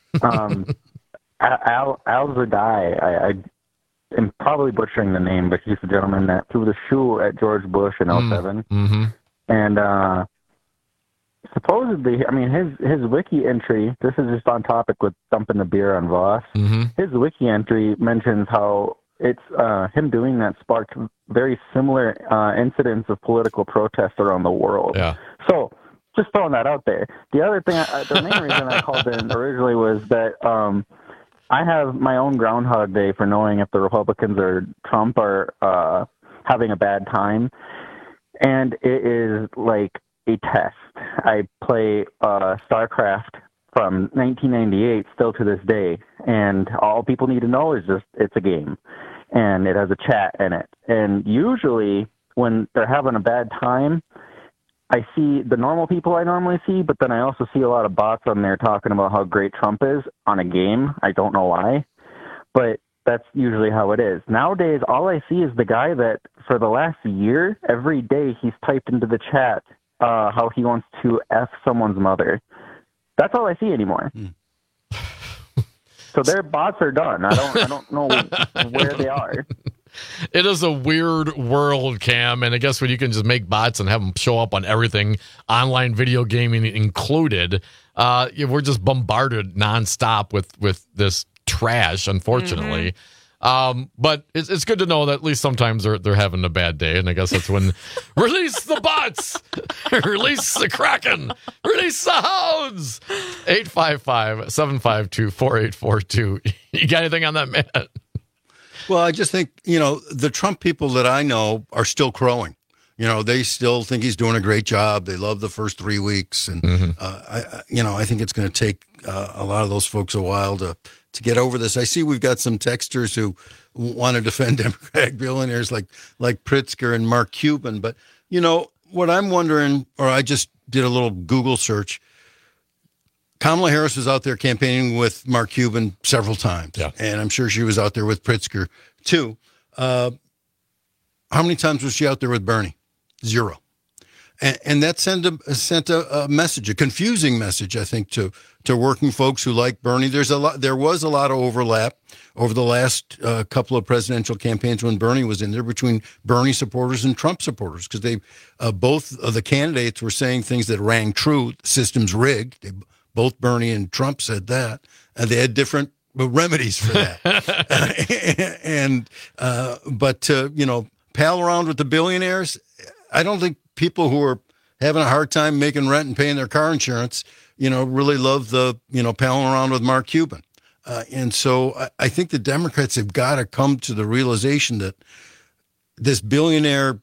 [SPEAKER 6] Al Zadai, I am probably butchering the name, but he's the gentleman that threw the shoe at George Bush in 2007.
[SPEAKER 14] Mm-hmm.
[SPEAKER 6] And supposedly, his wiki entry, this is just on topic with dumping the beer on Voss.
[SPEAKER 14] Mm-hmm.
[SPEAKER 6] His wiki entry mentions how it's him doing that sparked very similar incidents of political protest around the world.
[SPEAKER 14] Yeah.
[SPEAKER 6] So, just throwing that out there. The other thing, the main reason I called in originally was that I have my own Groundhog Day for knowing if the Republicans or Trump are having a bad time. And it is like a test. I play StarCraft from 1998 still to this day. And all people need to know is just it's a game. And it has a chat in it. And usually when they're having a bad time, I see the normal people I normally see, but then I also see a lot of bots on there talking about how great Trump is on a game. I don't know why, but that's usually how it is. Nowadays, all I see is the guy that for the last year, every day he's typed into the chat how he wants to F someone's mother. That's all I see anymore. So their bots are done. I don't know where they are.
[SPEAKER 14] It is a weird world, Cam, and I guess when you can just make bots and have them show up on everything, online video gaming included, we're just bombarded nonstop with this trash, unfortunately.
[SPEAKER 21] Mm-hmm.
[SPEAKER 14] But it's good to know that at least sometimes they're having a bad day, and I guess that's when release the bots, release the Kraken, release the hounds. 855-752-4842. You got anything on that, Matt?
[SPEAKER 15] Well, I just think, the Trump people that I know are still crowing. They still think he's doing a great job. They love the first 3 weeks. And, I think it's going to take a lot of those folks a while to get over this. I see we've got some texters who want to defend Democratic billionaires like Pritzker and Mark Cuban. But, what I'm wondering, or I just did a little Google search, Kamala Harris was out there campaigning with Mark Cuban several times, and I'm sure she was out there with Pritzker too. How many times was she out there with Bernie? 0. And that sent a message, a confusing message, I think, to working folks who like Bernie. There was a lot of overlap over the last couple of presidential campaigns when Bernie was in there between Bernie supporters and Trump supporters, because they both of the candidates were saying things that rang true. The system's rigged. Both Bernie and Trump said that, and they had different remedies for that. But to pal around with the billionaires, I don't think people who are having a hard time making rent and paying their car insurance, really love the palling around with Mark Cuban. And so I think the Democrats have got to come to the realization that this billionaire,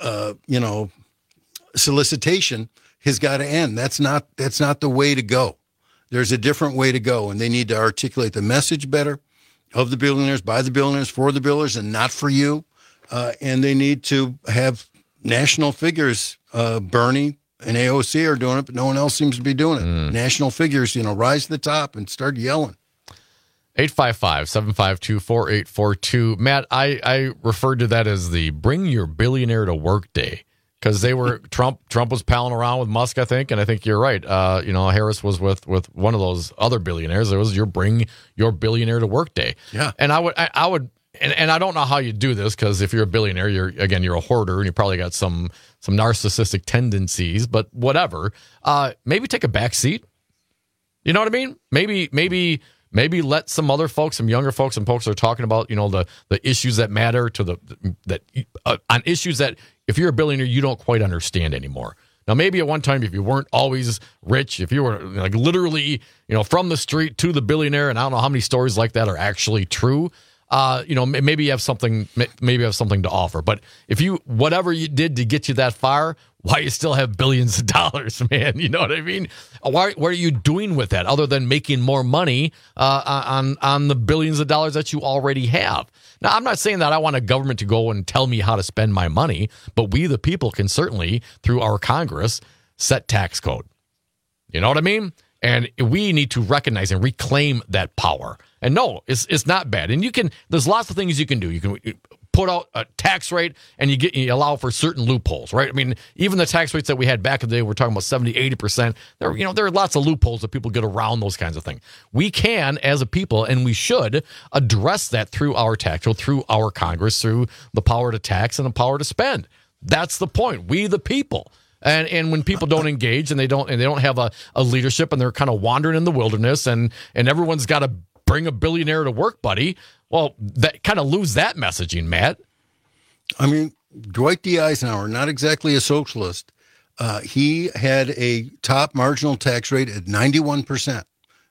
[SPEAKER 15] solicitation has got to end. That's not the way to go. There's a different way to go, and they need to articulate the message better of the billionaires, by the billionaires, for the billionaires, and not for you. And they need to have national figures. Bernie and AOC are doing it, but no one else seems to be doing it. National figures, rise to the top and start yelling.
[SPEAKER 14] 855-752-4842. Matt, I referred to that as the Bring Your Billionaire to Work Day. Because they were Trump was palling around with Musk, I think, and I think you're right. Harris was with one of those other billionaires. It was your Bring Your Billionaire to Work Day.
[SPEAKER 15] Yeah,
[SPEAKER 14] and I would, and I don't know how you do this, because if you're a billionaire, you're a hoarder, and you probably got some narcissistic tendencies. But whatever, maybe take a back seat. You know what I mean? Maybe maybe let some other folks, some younger folks, some folks that are talking about, the issues that matter on issues that if you're a billionaire, you don't quite understand anymore. Now, maybe at one time, if you weren't always rich, if you were like literally, from the street to the billionaire, and I don't know how many stories like that are actually true, maybe you have something to offer. But if whatever you did to get you that far, why you still have billions of dollars, man? You know what I mean? What are you doing with that other than making more money on the billions of dollars that you already have? Now, I'm not saying that I want a government to go and tell me how to spend my money, but we, the people, can certainly, through our Congress, set tax code. You know what I mean? And we need to recognize and reclaim that power. And no, it's not bad. And there's lots of things you can do. You can put out a tax rate and you allow for certain loopholes, right? I mean, even the tax rates that we had back in the day, we're talking about 70, 80%. There are lots of loopholes that people get around those kinds of things. We can, as a people, and we should address that through our tax code, through our Congress, through the power to tax and the power to spend. That's the point. We, the people. And when people don't engage and they don't have a leadership and they're kind of wandering in the wilderness and everyone's got to bring a billionaire to work, buddy. Well, that kind of lose that messaging, Matt. I mean,
[SPEAKER 15] Dwight D. Eisenhower, not exactly a socialist. He had a top marginal tax rate at 91%.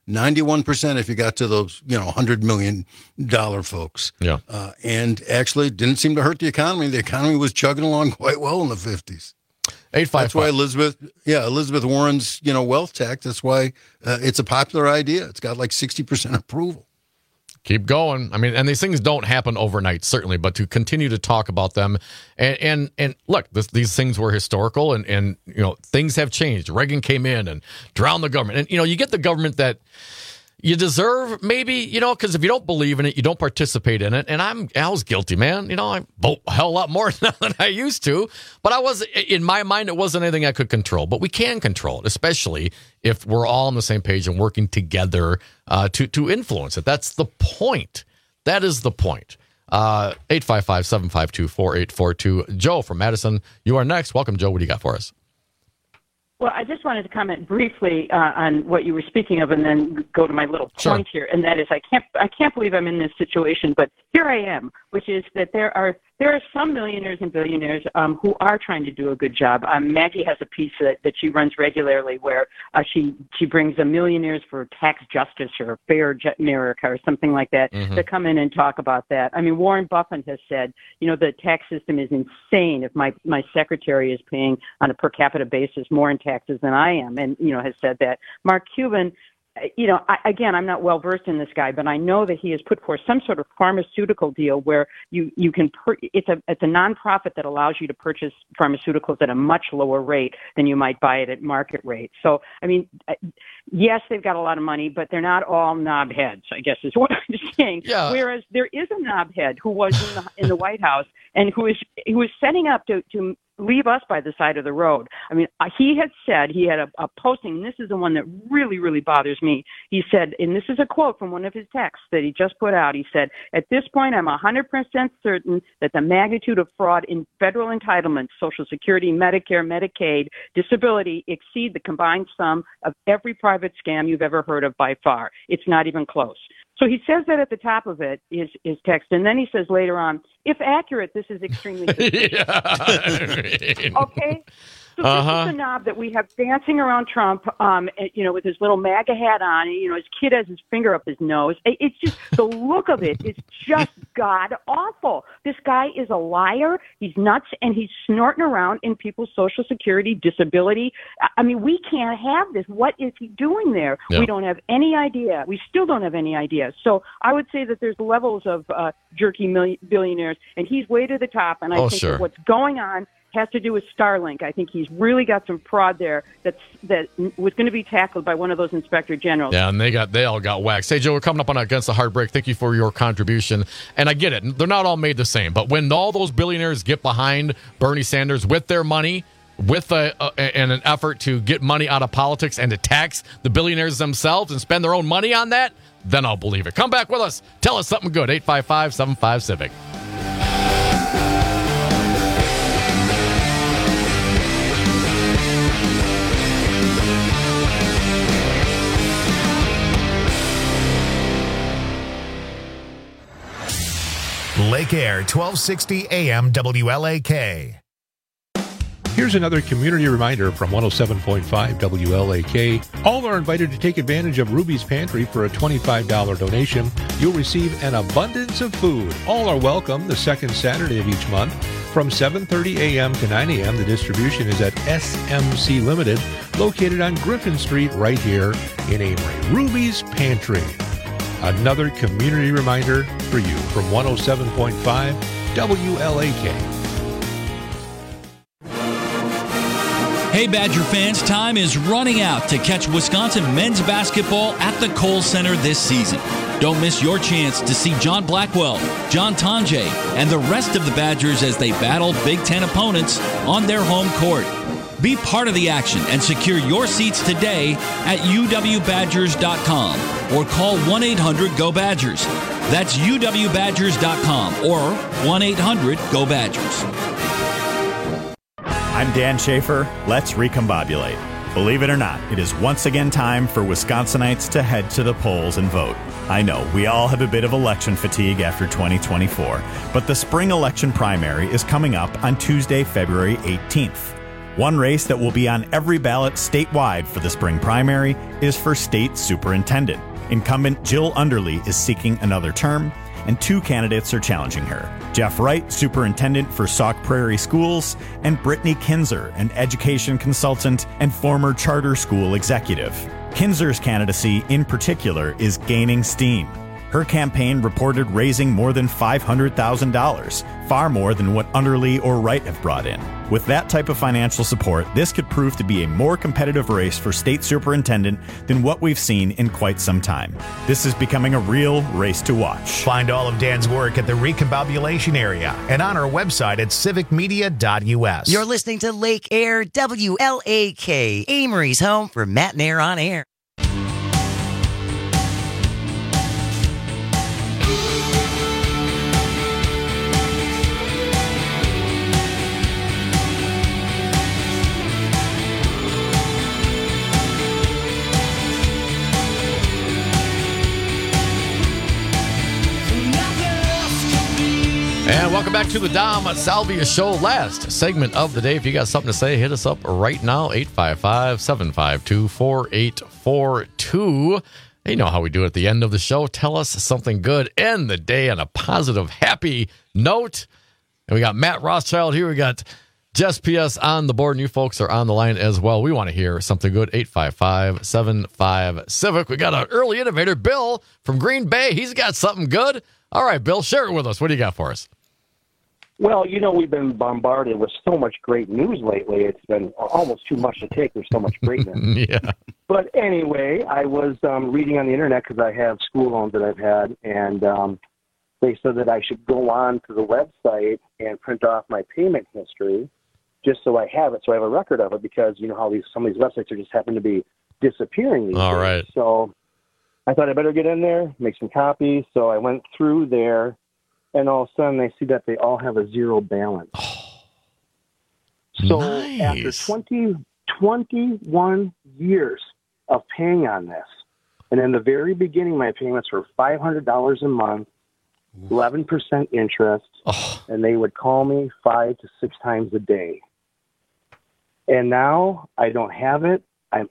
[SPEAKER 15] 91% if you got to those, $100 million folks.
[SPEAKER 14] Yeah.
[SPEAKER 15] And actually didn't seem to hurt the economy. The economy was chugging along quite well in the 50s.
[SPEAKER 14] 855.
[SPEAKER 15] That's why Elizabeth Warren's, wealth tax, that's why it's a popular idea. It's got like 60% approval.
[SPEAKER 14] Keep going. I mean, and these things don't happen overnight, certainly, but to continue to talk about them and look, these things were historical and things have changed. Reagan came in and drowned the government. And, you get the government that you deserve, maybe, because if you don't believe in it, you don't participate in it. And I was guilty, man. I vote a hell of a lot more now than I used to. But in my mind, it wasn't anything I could control. But we can control it, especially if we're all on the same page and working together to influence it. That's the point. That is the point. 855-752-4842. Joe from Madison, you are next. Welcome, Joe. What do you got for us?
[SPEAKER 7] Well, I just wanted to comment briefly on what you were speaking of, and then go to my little point here, and that is, I can't believe I'm in this situation, but here I am, which is that there are some millionaires and billionaires who are trying to do a good job. Maggie has a piece that she runs regularly where she brings a Millionaires for Tax Justice or Fair America or something like that to come in and talk about that. I mean, Warren Buffett has said, the tax system is insane. If my secretary is paying on a per capita basis more in taxes than I am, and has said that. Mark Cuban, I'm not well versed in this guy, but I know that he has put forth some sort of pharmaceutical deal where you can it's a nonprofit that allows you to purchase pharmaceuticals at a much lower rate than you might buy it at market rate. So, I mean, yes, they've got a lot of money, but they're not all knobheads, I guess is what I'm saying.
[SPEAKER 14] Yeah.
[SPEAKER 7] Whereas there is a knobhead who was in the White House and who is setting up to leave us by the side of the road. I mean, he had said, he had a posting, and this is the one that really, really bothers me. He said, and this is a quote from one of his texts that he just put out. He said, "At this point, I'm 100% certain that the magnitude of fraud in federal entitlements, Social Security, Medicare, Medicaid, disability, exceed the combined sum of every private scam you've ever heard of by far. It's not even close." So he says that at the top of it, his text, and then he says later on, if accurate, this is extremely suspicious. Okay? So this is the knob that we have dancing around Trump, with his little MAGA hat on, and, his kid has his finger up his nose. It's just, the look of it is just god-awful. This guy is a liar. He's nuts, and he's snorting around in people's Social Security, disability. I mean, we can't have this. What is he doing there?
[SPEAKER 14] Yeah.
[SPEAKER 7] We don't have any idea. We still don't have any idea. So I would say that there's levels of jerky billionaires, and he's way to the top, and I think that what's going on has to do with Starlink. I think he's really got some fraud there that was going to be tackled by one of those inspector generals.
[SPEAKER 14] Yeah, and they all got waxed. Hey, Joe, we're coming up on Against the Hard Break. Thank you for your contribution. And I get it. They're not all made the same. But when all those billionaires get behind Bernie Sanders with their money, with an effort to get money out of politics and to tax the billionaires themselves and spend their own money on that, then I'll believe it. Come back with us. Tell us something good. 855-75-CIVIC.
[SPEAKER 1] Lake Air, 1260 AM WLAK.
[SPEAKER 9] Here's another community reminder from 107.5 WLAK. All are invited to take advantage of Ruby's Pantry for a $25 donation. You'll receive an abundance of food. All are welcome the second Saturday of each month. From 7:30 a.m. to 9 a.m., the distribution is at SMC Limited, located on Griffin Street right here in Amory. Ruby's Pantry. Another community reminder for you from 107.5 WLAK.
[SPEAKER 10] Hey, Badger fans, time is running out to catch Wisconsin men's basketball at the Kohl Center this season. Don't miss your chance to see John Blackwell, John Tonje, and the rest of the Badgers as they battle Big Ten opponents on their home court. Be part of the action and secure your seats today at uwbadgers.com or call 1-800-GO-BADGERS. That's uwbadgers.com or 1-800-GO-BADGERS.
[SPEAKER 12] I'm Dan Schaefer. Let's recombobulate. Believe it or not, it is once again time for Wisconsinites to head to the polls and vote. I know, we all have a bit of election fatigue after 2024, but the spring election primary is coming up on Tuesday, February 18th. One race that will be on every ballot statewide for the spring primary is for state superintendent. Incumbent Jill Underly is seeking another term, and two candidates are challenging her. Jeff Wright, superintendent for Sauk Prairie Schools, and Brittany Kinzer, an education consultant and former charter school executive. Kinzer's candidacy, in particular, is gaining steam. Her campaign reported raising more than $500,000, far more than what Underly or Wright have brought in. With that type of financial support, this could prove to be a more competitive race for state superintendent than what we've seen in quite some time. This is becoming a real race to watch.
[SPEAKER 1] Find all of Dan's work at the Recombobulation area and on our website at civicmedia.us.
[SPEAKER 13] You're listening to Lake Air WLAK, Amory's home for Matt and Air on Air.
[SPEAKER 14] And welcome back to the Dom Salvia Show. Last segment of the day. If you got something to say, hit us up right now, 855-752-4842. You know how we do it at the end of the show. Tell us something good. End the day on a positive, happy note. And we got Matt Rothschild here. We got Jess P.S. on the board. And you folks are on the line as well. We want to hear something good. 855-75-CIVIC. We got an early innovator, Bill from Green Bay. He's got something good. All right, Bill, share it with us. What do you got for us?
[SPEAKER 17] Well, you know, we've been bombarded with so much great news lately. It's been almost too much to take. There's so much greatness.
[SPEAKER 14] Yeah.
[SPEAKER 17] But anyway, I was reading on the internet because I have school loans that I've had, and they said that I should go on to the website and print off my payment history just so I have it, so I have a record of it, because you know how some of these websites are just happen to be disappearing these
[SPEAKER 14] All
[SPEAKER 17] days.
[SPEAKER 14] right.
[SPEAKER 17] So I thought I better get in there, make some copies. So I went through there, and all of a sudden I see that they all have a zero balance. So after 21 years of paying on this, and in the very beginning my payments were $500 a month, 11% interest, and they would call me 5 to 6 times a day. And now I don't have it. I'm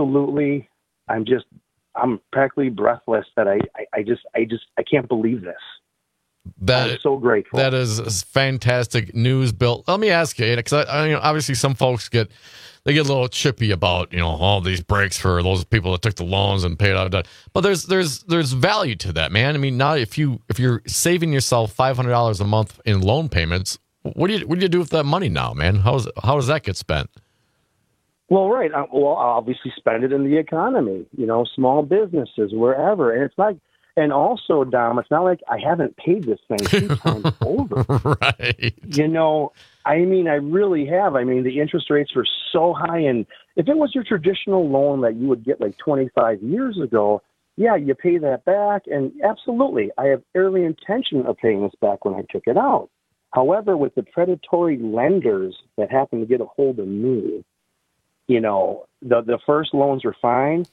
[SPEAKER 17] practically breathless that I can't believe this. I'm so grateful.
[SPEAKER 14] That is fantastic news, Bill. Let me ask you, because obviously some folks get a little chippy about all these breaks for those people that took the loans and paid out. But there's value to that, man. I mean, now if you're saving yourself $500 a month in loan payments, what do you do with that money now, man? How does that get spent?
[SPEAKER 17] Well, right. Well, I'll obviously spend it in the economy, small businesses, wherever. And it's like, and also, Dom, it's not like I haven't paid this thing 2 times over.
[SPEAKER 14] Right.
[SPEAKER 17] I mean, I really have. I mean, the interest rates were so high. And if it was your traditional loan that you would get like 25 years ago, yeah, you pay that back. And absolutely, I have every intention of paying this back when I took it out. However, with the predatory lenders that happen to get a hold of me, the first loans were fine.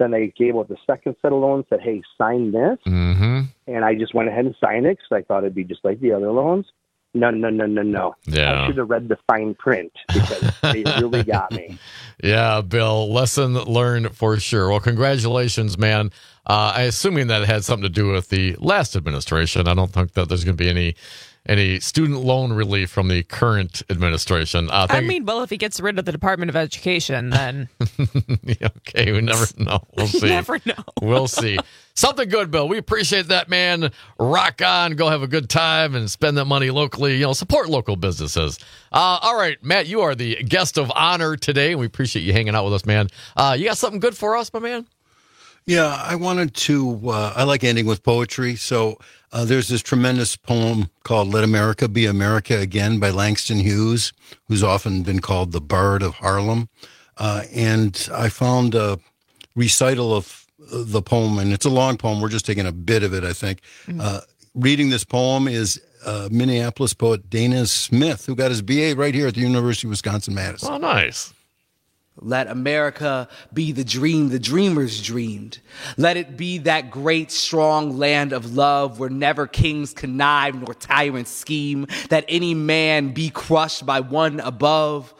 [SPEAKER 17] Then they gave out the second set of loans, said, hey, sign this.
[SPEAKER 14] Mm-hmm.
[SPEAKER 17] And I just went ahead and signed it because I thought it'd be just like the other loans. No.
[SPEAKER 14] Yeah.
[SPEAKER 17] I should have read the fine print because they really got me.
[SPEAKER 14] Yeah, Bill, lesson learned for sure. Well, congratulations, man. I assuming that it had something to do with the last administration. I don't think that there's going to be any student loan relief from the current administration.
[SPEAKER 21] Well, if he gets rid of the Department of Education, then...
[SPEAKER 14] Okay, we never know. We'll see.
[SPEAKER 21] You never know.
[SPEAKER 14] We'll see. Something good, Bill. We appreciate that, man. Rock on. Go have a good time and spend that money locally. Support local businesses. All right, Matt, you are the guest of honor today. We appreciate you hanging out with us, man. You got something good for us, my man?
[SPEAKER 15] Yeah, I wanted to, I like ending with poetry. So there's this tremendous poem called Let America Be America Again by Langston Hughes, who's often been called the Bard of Harlem. And I found a recital of the poem, and it's a long poem. We're just taking a bit of it, I think. Reading this poem is Minneapolis poet Dana Smith, who got his BA right here at the University of Wisconsin-Madison.
[SPEAKER 14] Oh, nice.
[SPEAKER 4] Let America be the dream the dreamers dreamed. Let it be that great, strong land of love where never kings connive nor tyrants scheme, that any man be crushed by one above.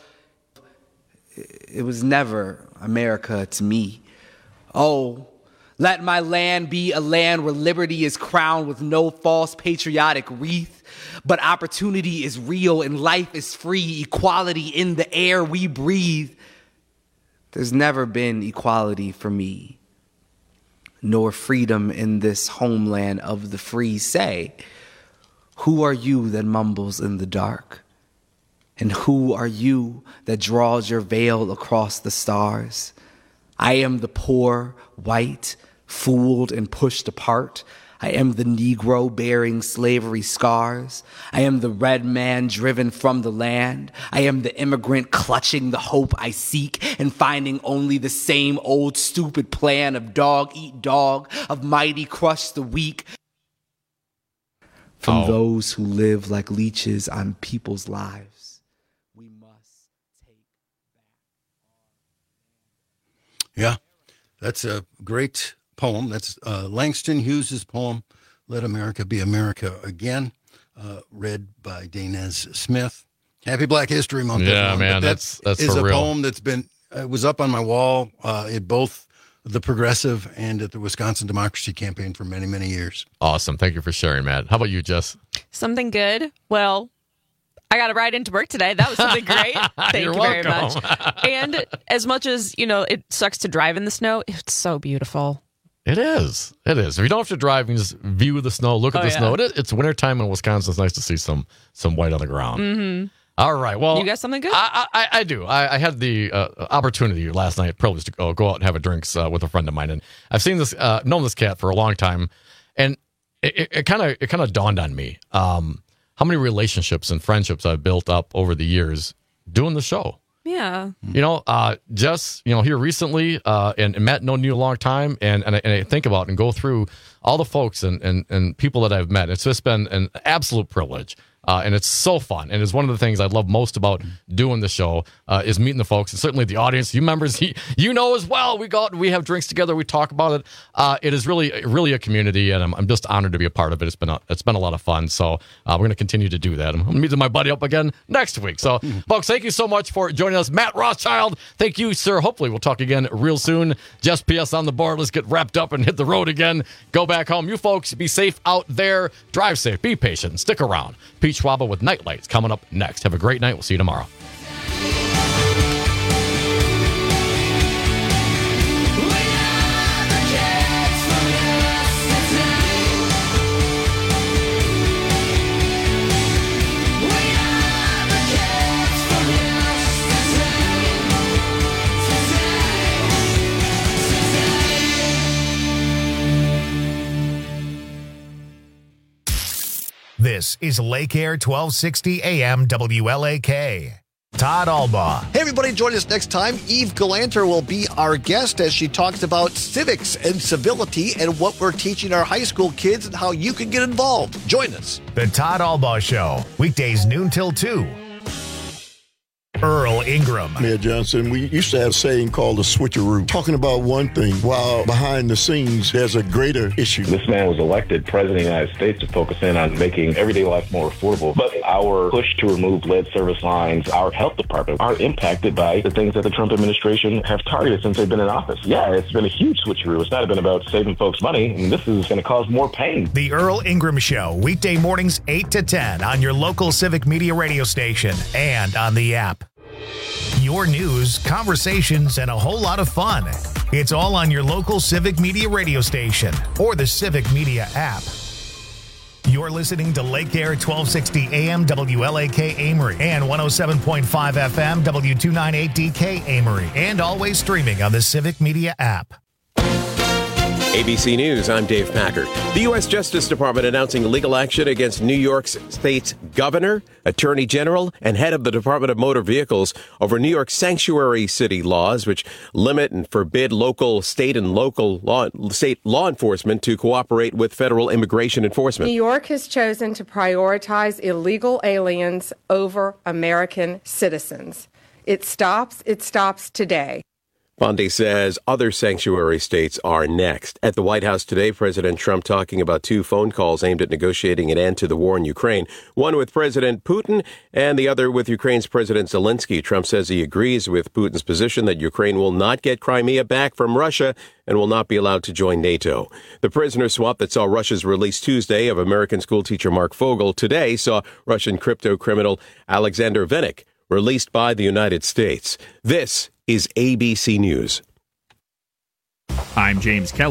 [SPEAKER 4] It was never America to me. Oh, let my land be a land where liberty is crowned with no false patriotic wreath, but opportunity is real and life is free, equality in the air we breathe. There's never been equality for me, nor freedom in this homeland of the free. Say, who are you that mumbles in the dark? And who are you that draws your veil across the stars? I am the poor, white, fooled and pushed apart. I am the Negro bearing slavery scars. I am the red man driven from the land. I am the immigrant clutching the hope I seek and finding only the same old stupid plan of dog eat dog, of mighty crush the weak. From those who live like leeches on people's lives, we must take back.
[SPEAKER 15] Yeah, that's a great poem. That's Langston Hughes' poem, Let America Be America Again, read by Danez Smith. Happy Black History Month.
[SPEAKER 14] Yeah, man, that's for real.
[SPEAKER 15] It's a poem that's been, it was up on my wall at both the Progressive and at the Wisconsin Democracy Campaign for many, many years.
[SPEAKER 14] Awesome. Thank you for sharing, Matt. How about you, Jess?
[SPEAKER 21] Something good? Well, I got to ride into work today. That was something great. Thank
[SPEAKER 14] You're
[SPEAKER 21] you very
[SPEAKER 14] welcome.
[SPEAKER 21] much. And as much as, it sucks to drive in the snow, it's so beautiful.
[SPEAKER 14] It is. It is. If you don't have to drive, you can just view the snow, look at the snow. It's wintertime in Wisconsin. It's nice to see some white on the ground.
[SPEAKER 21] Mm-hmm.
[SPEAKER 14] All right. Well,
[SPEAKER 21] you got something good?
[SPEAKER 14] I do. I had the opportunity last night, privilege to go out and have a drinks with a friend of mine, and I've seen this, known this cat for a long time, and it kind of dawned on me how many relationships and friendships I've built up over the years doing the show.
[SPEAKER 21] Yeah.
[SPEAKER 14] Just, here recently, and Matt known you a long time, and I think about and go through all the folks and people that I've met. It's just been an absolute privilege. And it's so fun. And it's one of the things I love most about doing the show is meeting the folks, and certainly the audience, you members, you know as well. We go out and we have drinks together. We talk about it. It is really a community, and I'm just honored to be a part of it. It's been a lot of fun. So we're going to continue to do that. I'm going to meet my buddy up again next week. So folks, thank you so much for joining us. Matt Rothschild, thank you, sir. Hopefully we'll talk again real soon. Just PS on the board. Let's get wrapped up and hit the road again. Go back home. You folks be safe out there. Drive safe. Be patient. Stick around. Pete Schwaba with Night Lights coming up next. Have a great night. We'll see you tomorrow.
[SPEAKER 1] This is Lake Air 1260 AM WLAK. Todd Albaugh.
[SPEAKER 5] Hey, everybody, join us next time. Eve Galanter will be our guest as she talks about civics and civility and what we're teaching our high school kids and how you can get involved. Join us.
[SPEAKER 1] The Todd Albaugh Show, weekdays noon till 2. Earl Ingram.
[SPEAKER 8] Mayor Johnson, we used to have a saying called the switcheroo, talking about one thing while behind the scenes there's a greater issue.
[SPEAKER 18] This man was elected president of the United States to focus in on making everyday life more affordable. But our push to remove lead service lines, our health department, are impacted by the things that the Trump administration have targeted since they've been in office. Yeah, it's been a huge switcheroo. It's not been about saving folks money. I mean, this is going to cause more pain.
[SPEAKER 1] The Earl Ingram Show, weekday mornings 8 to 10 on your local Civic Media radio station and on the app. Your news, conversations, and a whole lot of fun. It's all on your local Civic Media radio station or the Civic Media app. You're listening to Lake Air 1260 AM WLAK Amory and 107.5 FM W298DK Amory, and always streaming on the Civic Media app.
[SPEAKER 19] ABC News, I'm Dave Packard. The U.S. Justice Department announcing legal action against New York State's governor, attorney general, and head of the Department of Motor Vehicles over New York sanctuary city laws, which limit and forbid state law enforcement to cooperate with federal immigration enforcement.
[SPEAKER 20] New York has chosen to prioritize illegal aliens over American citizens. It stops today.
[SPEAKER 19] Bondi says other sanctuary states are next. At the White House today, President Trump talking about 2 phone calls aimed at negotiating an end to the war in Ukraine, one with President Putin and the other with Ukraine's President Zelensky. Trump says he agrees with Putin's position that Ukraine will not get Crimea back from Russia and will not be allowed to join NATO. The prisoner swap that saw Russia's release Tuesday of American schoolteacher Mark Fogel today saw Russian crypto criminal Alexander Venik released by the United States. This is ABC News.
[SPEAKER 23] I'm James Kelly.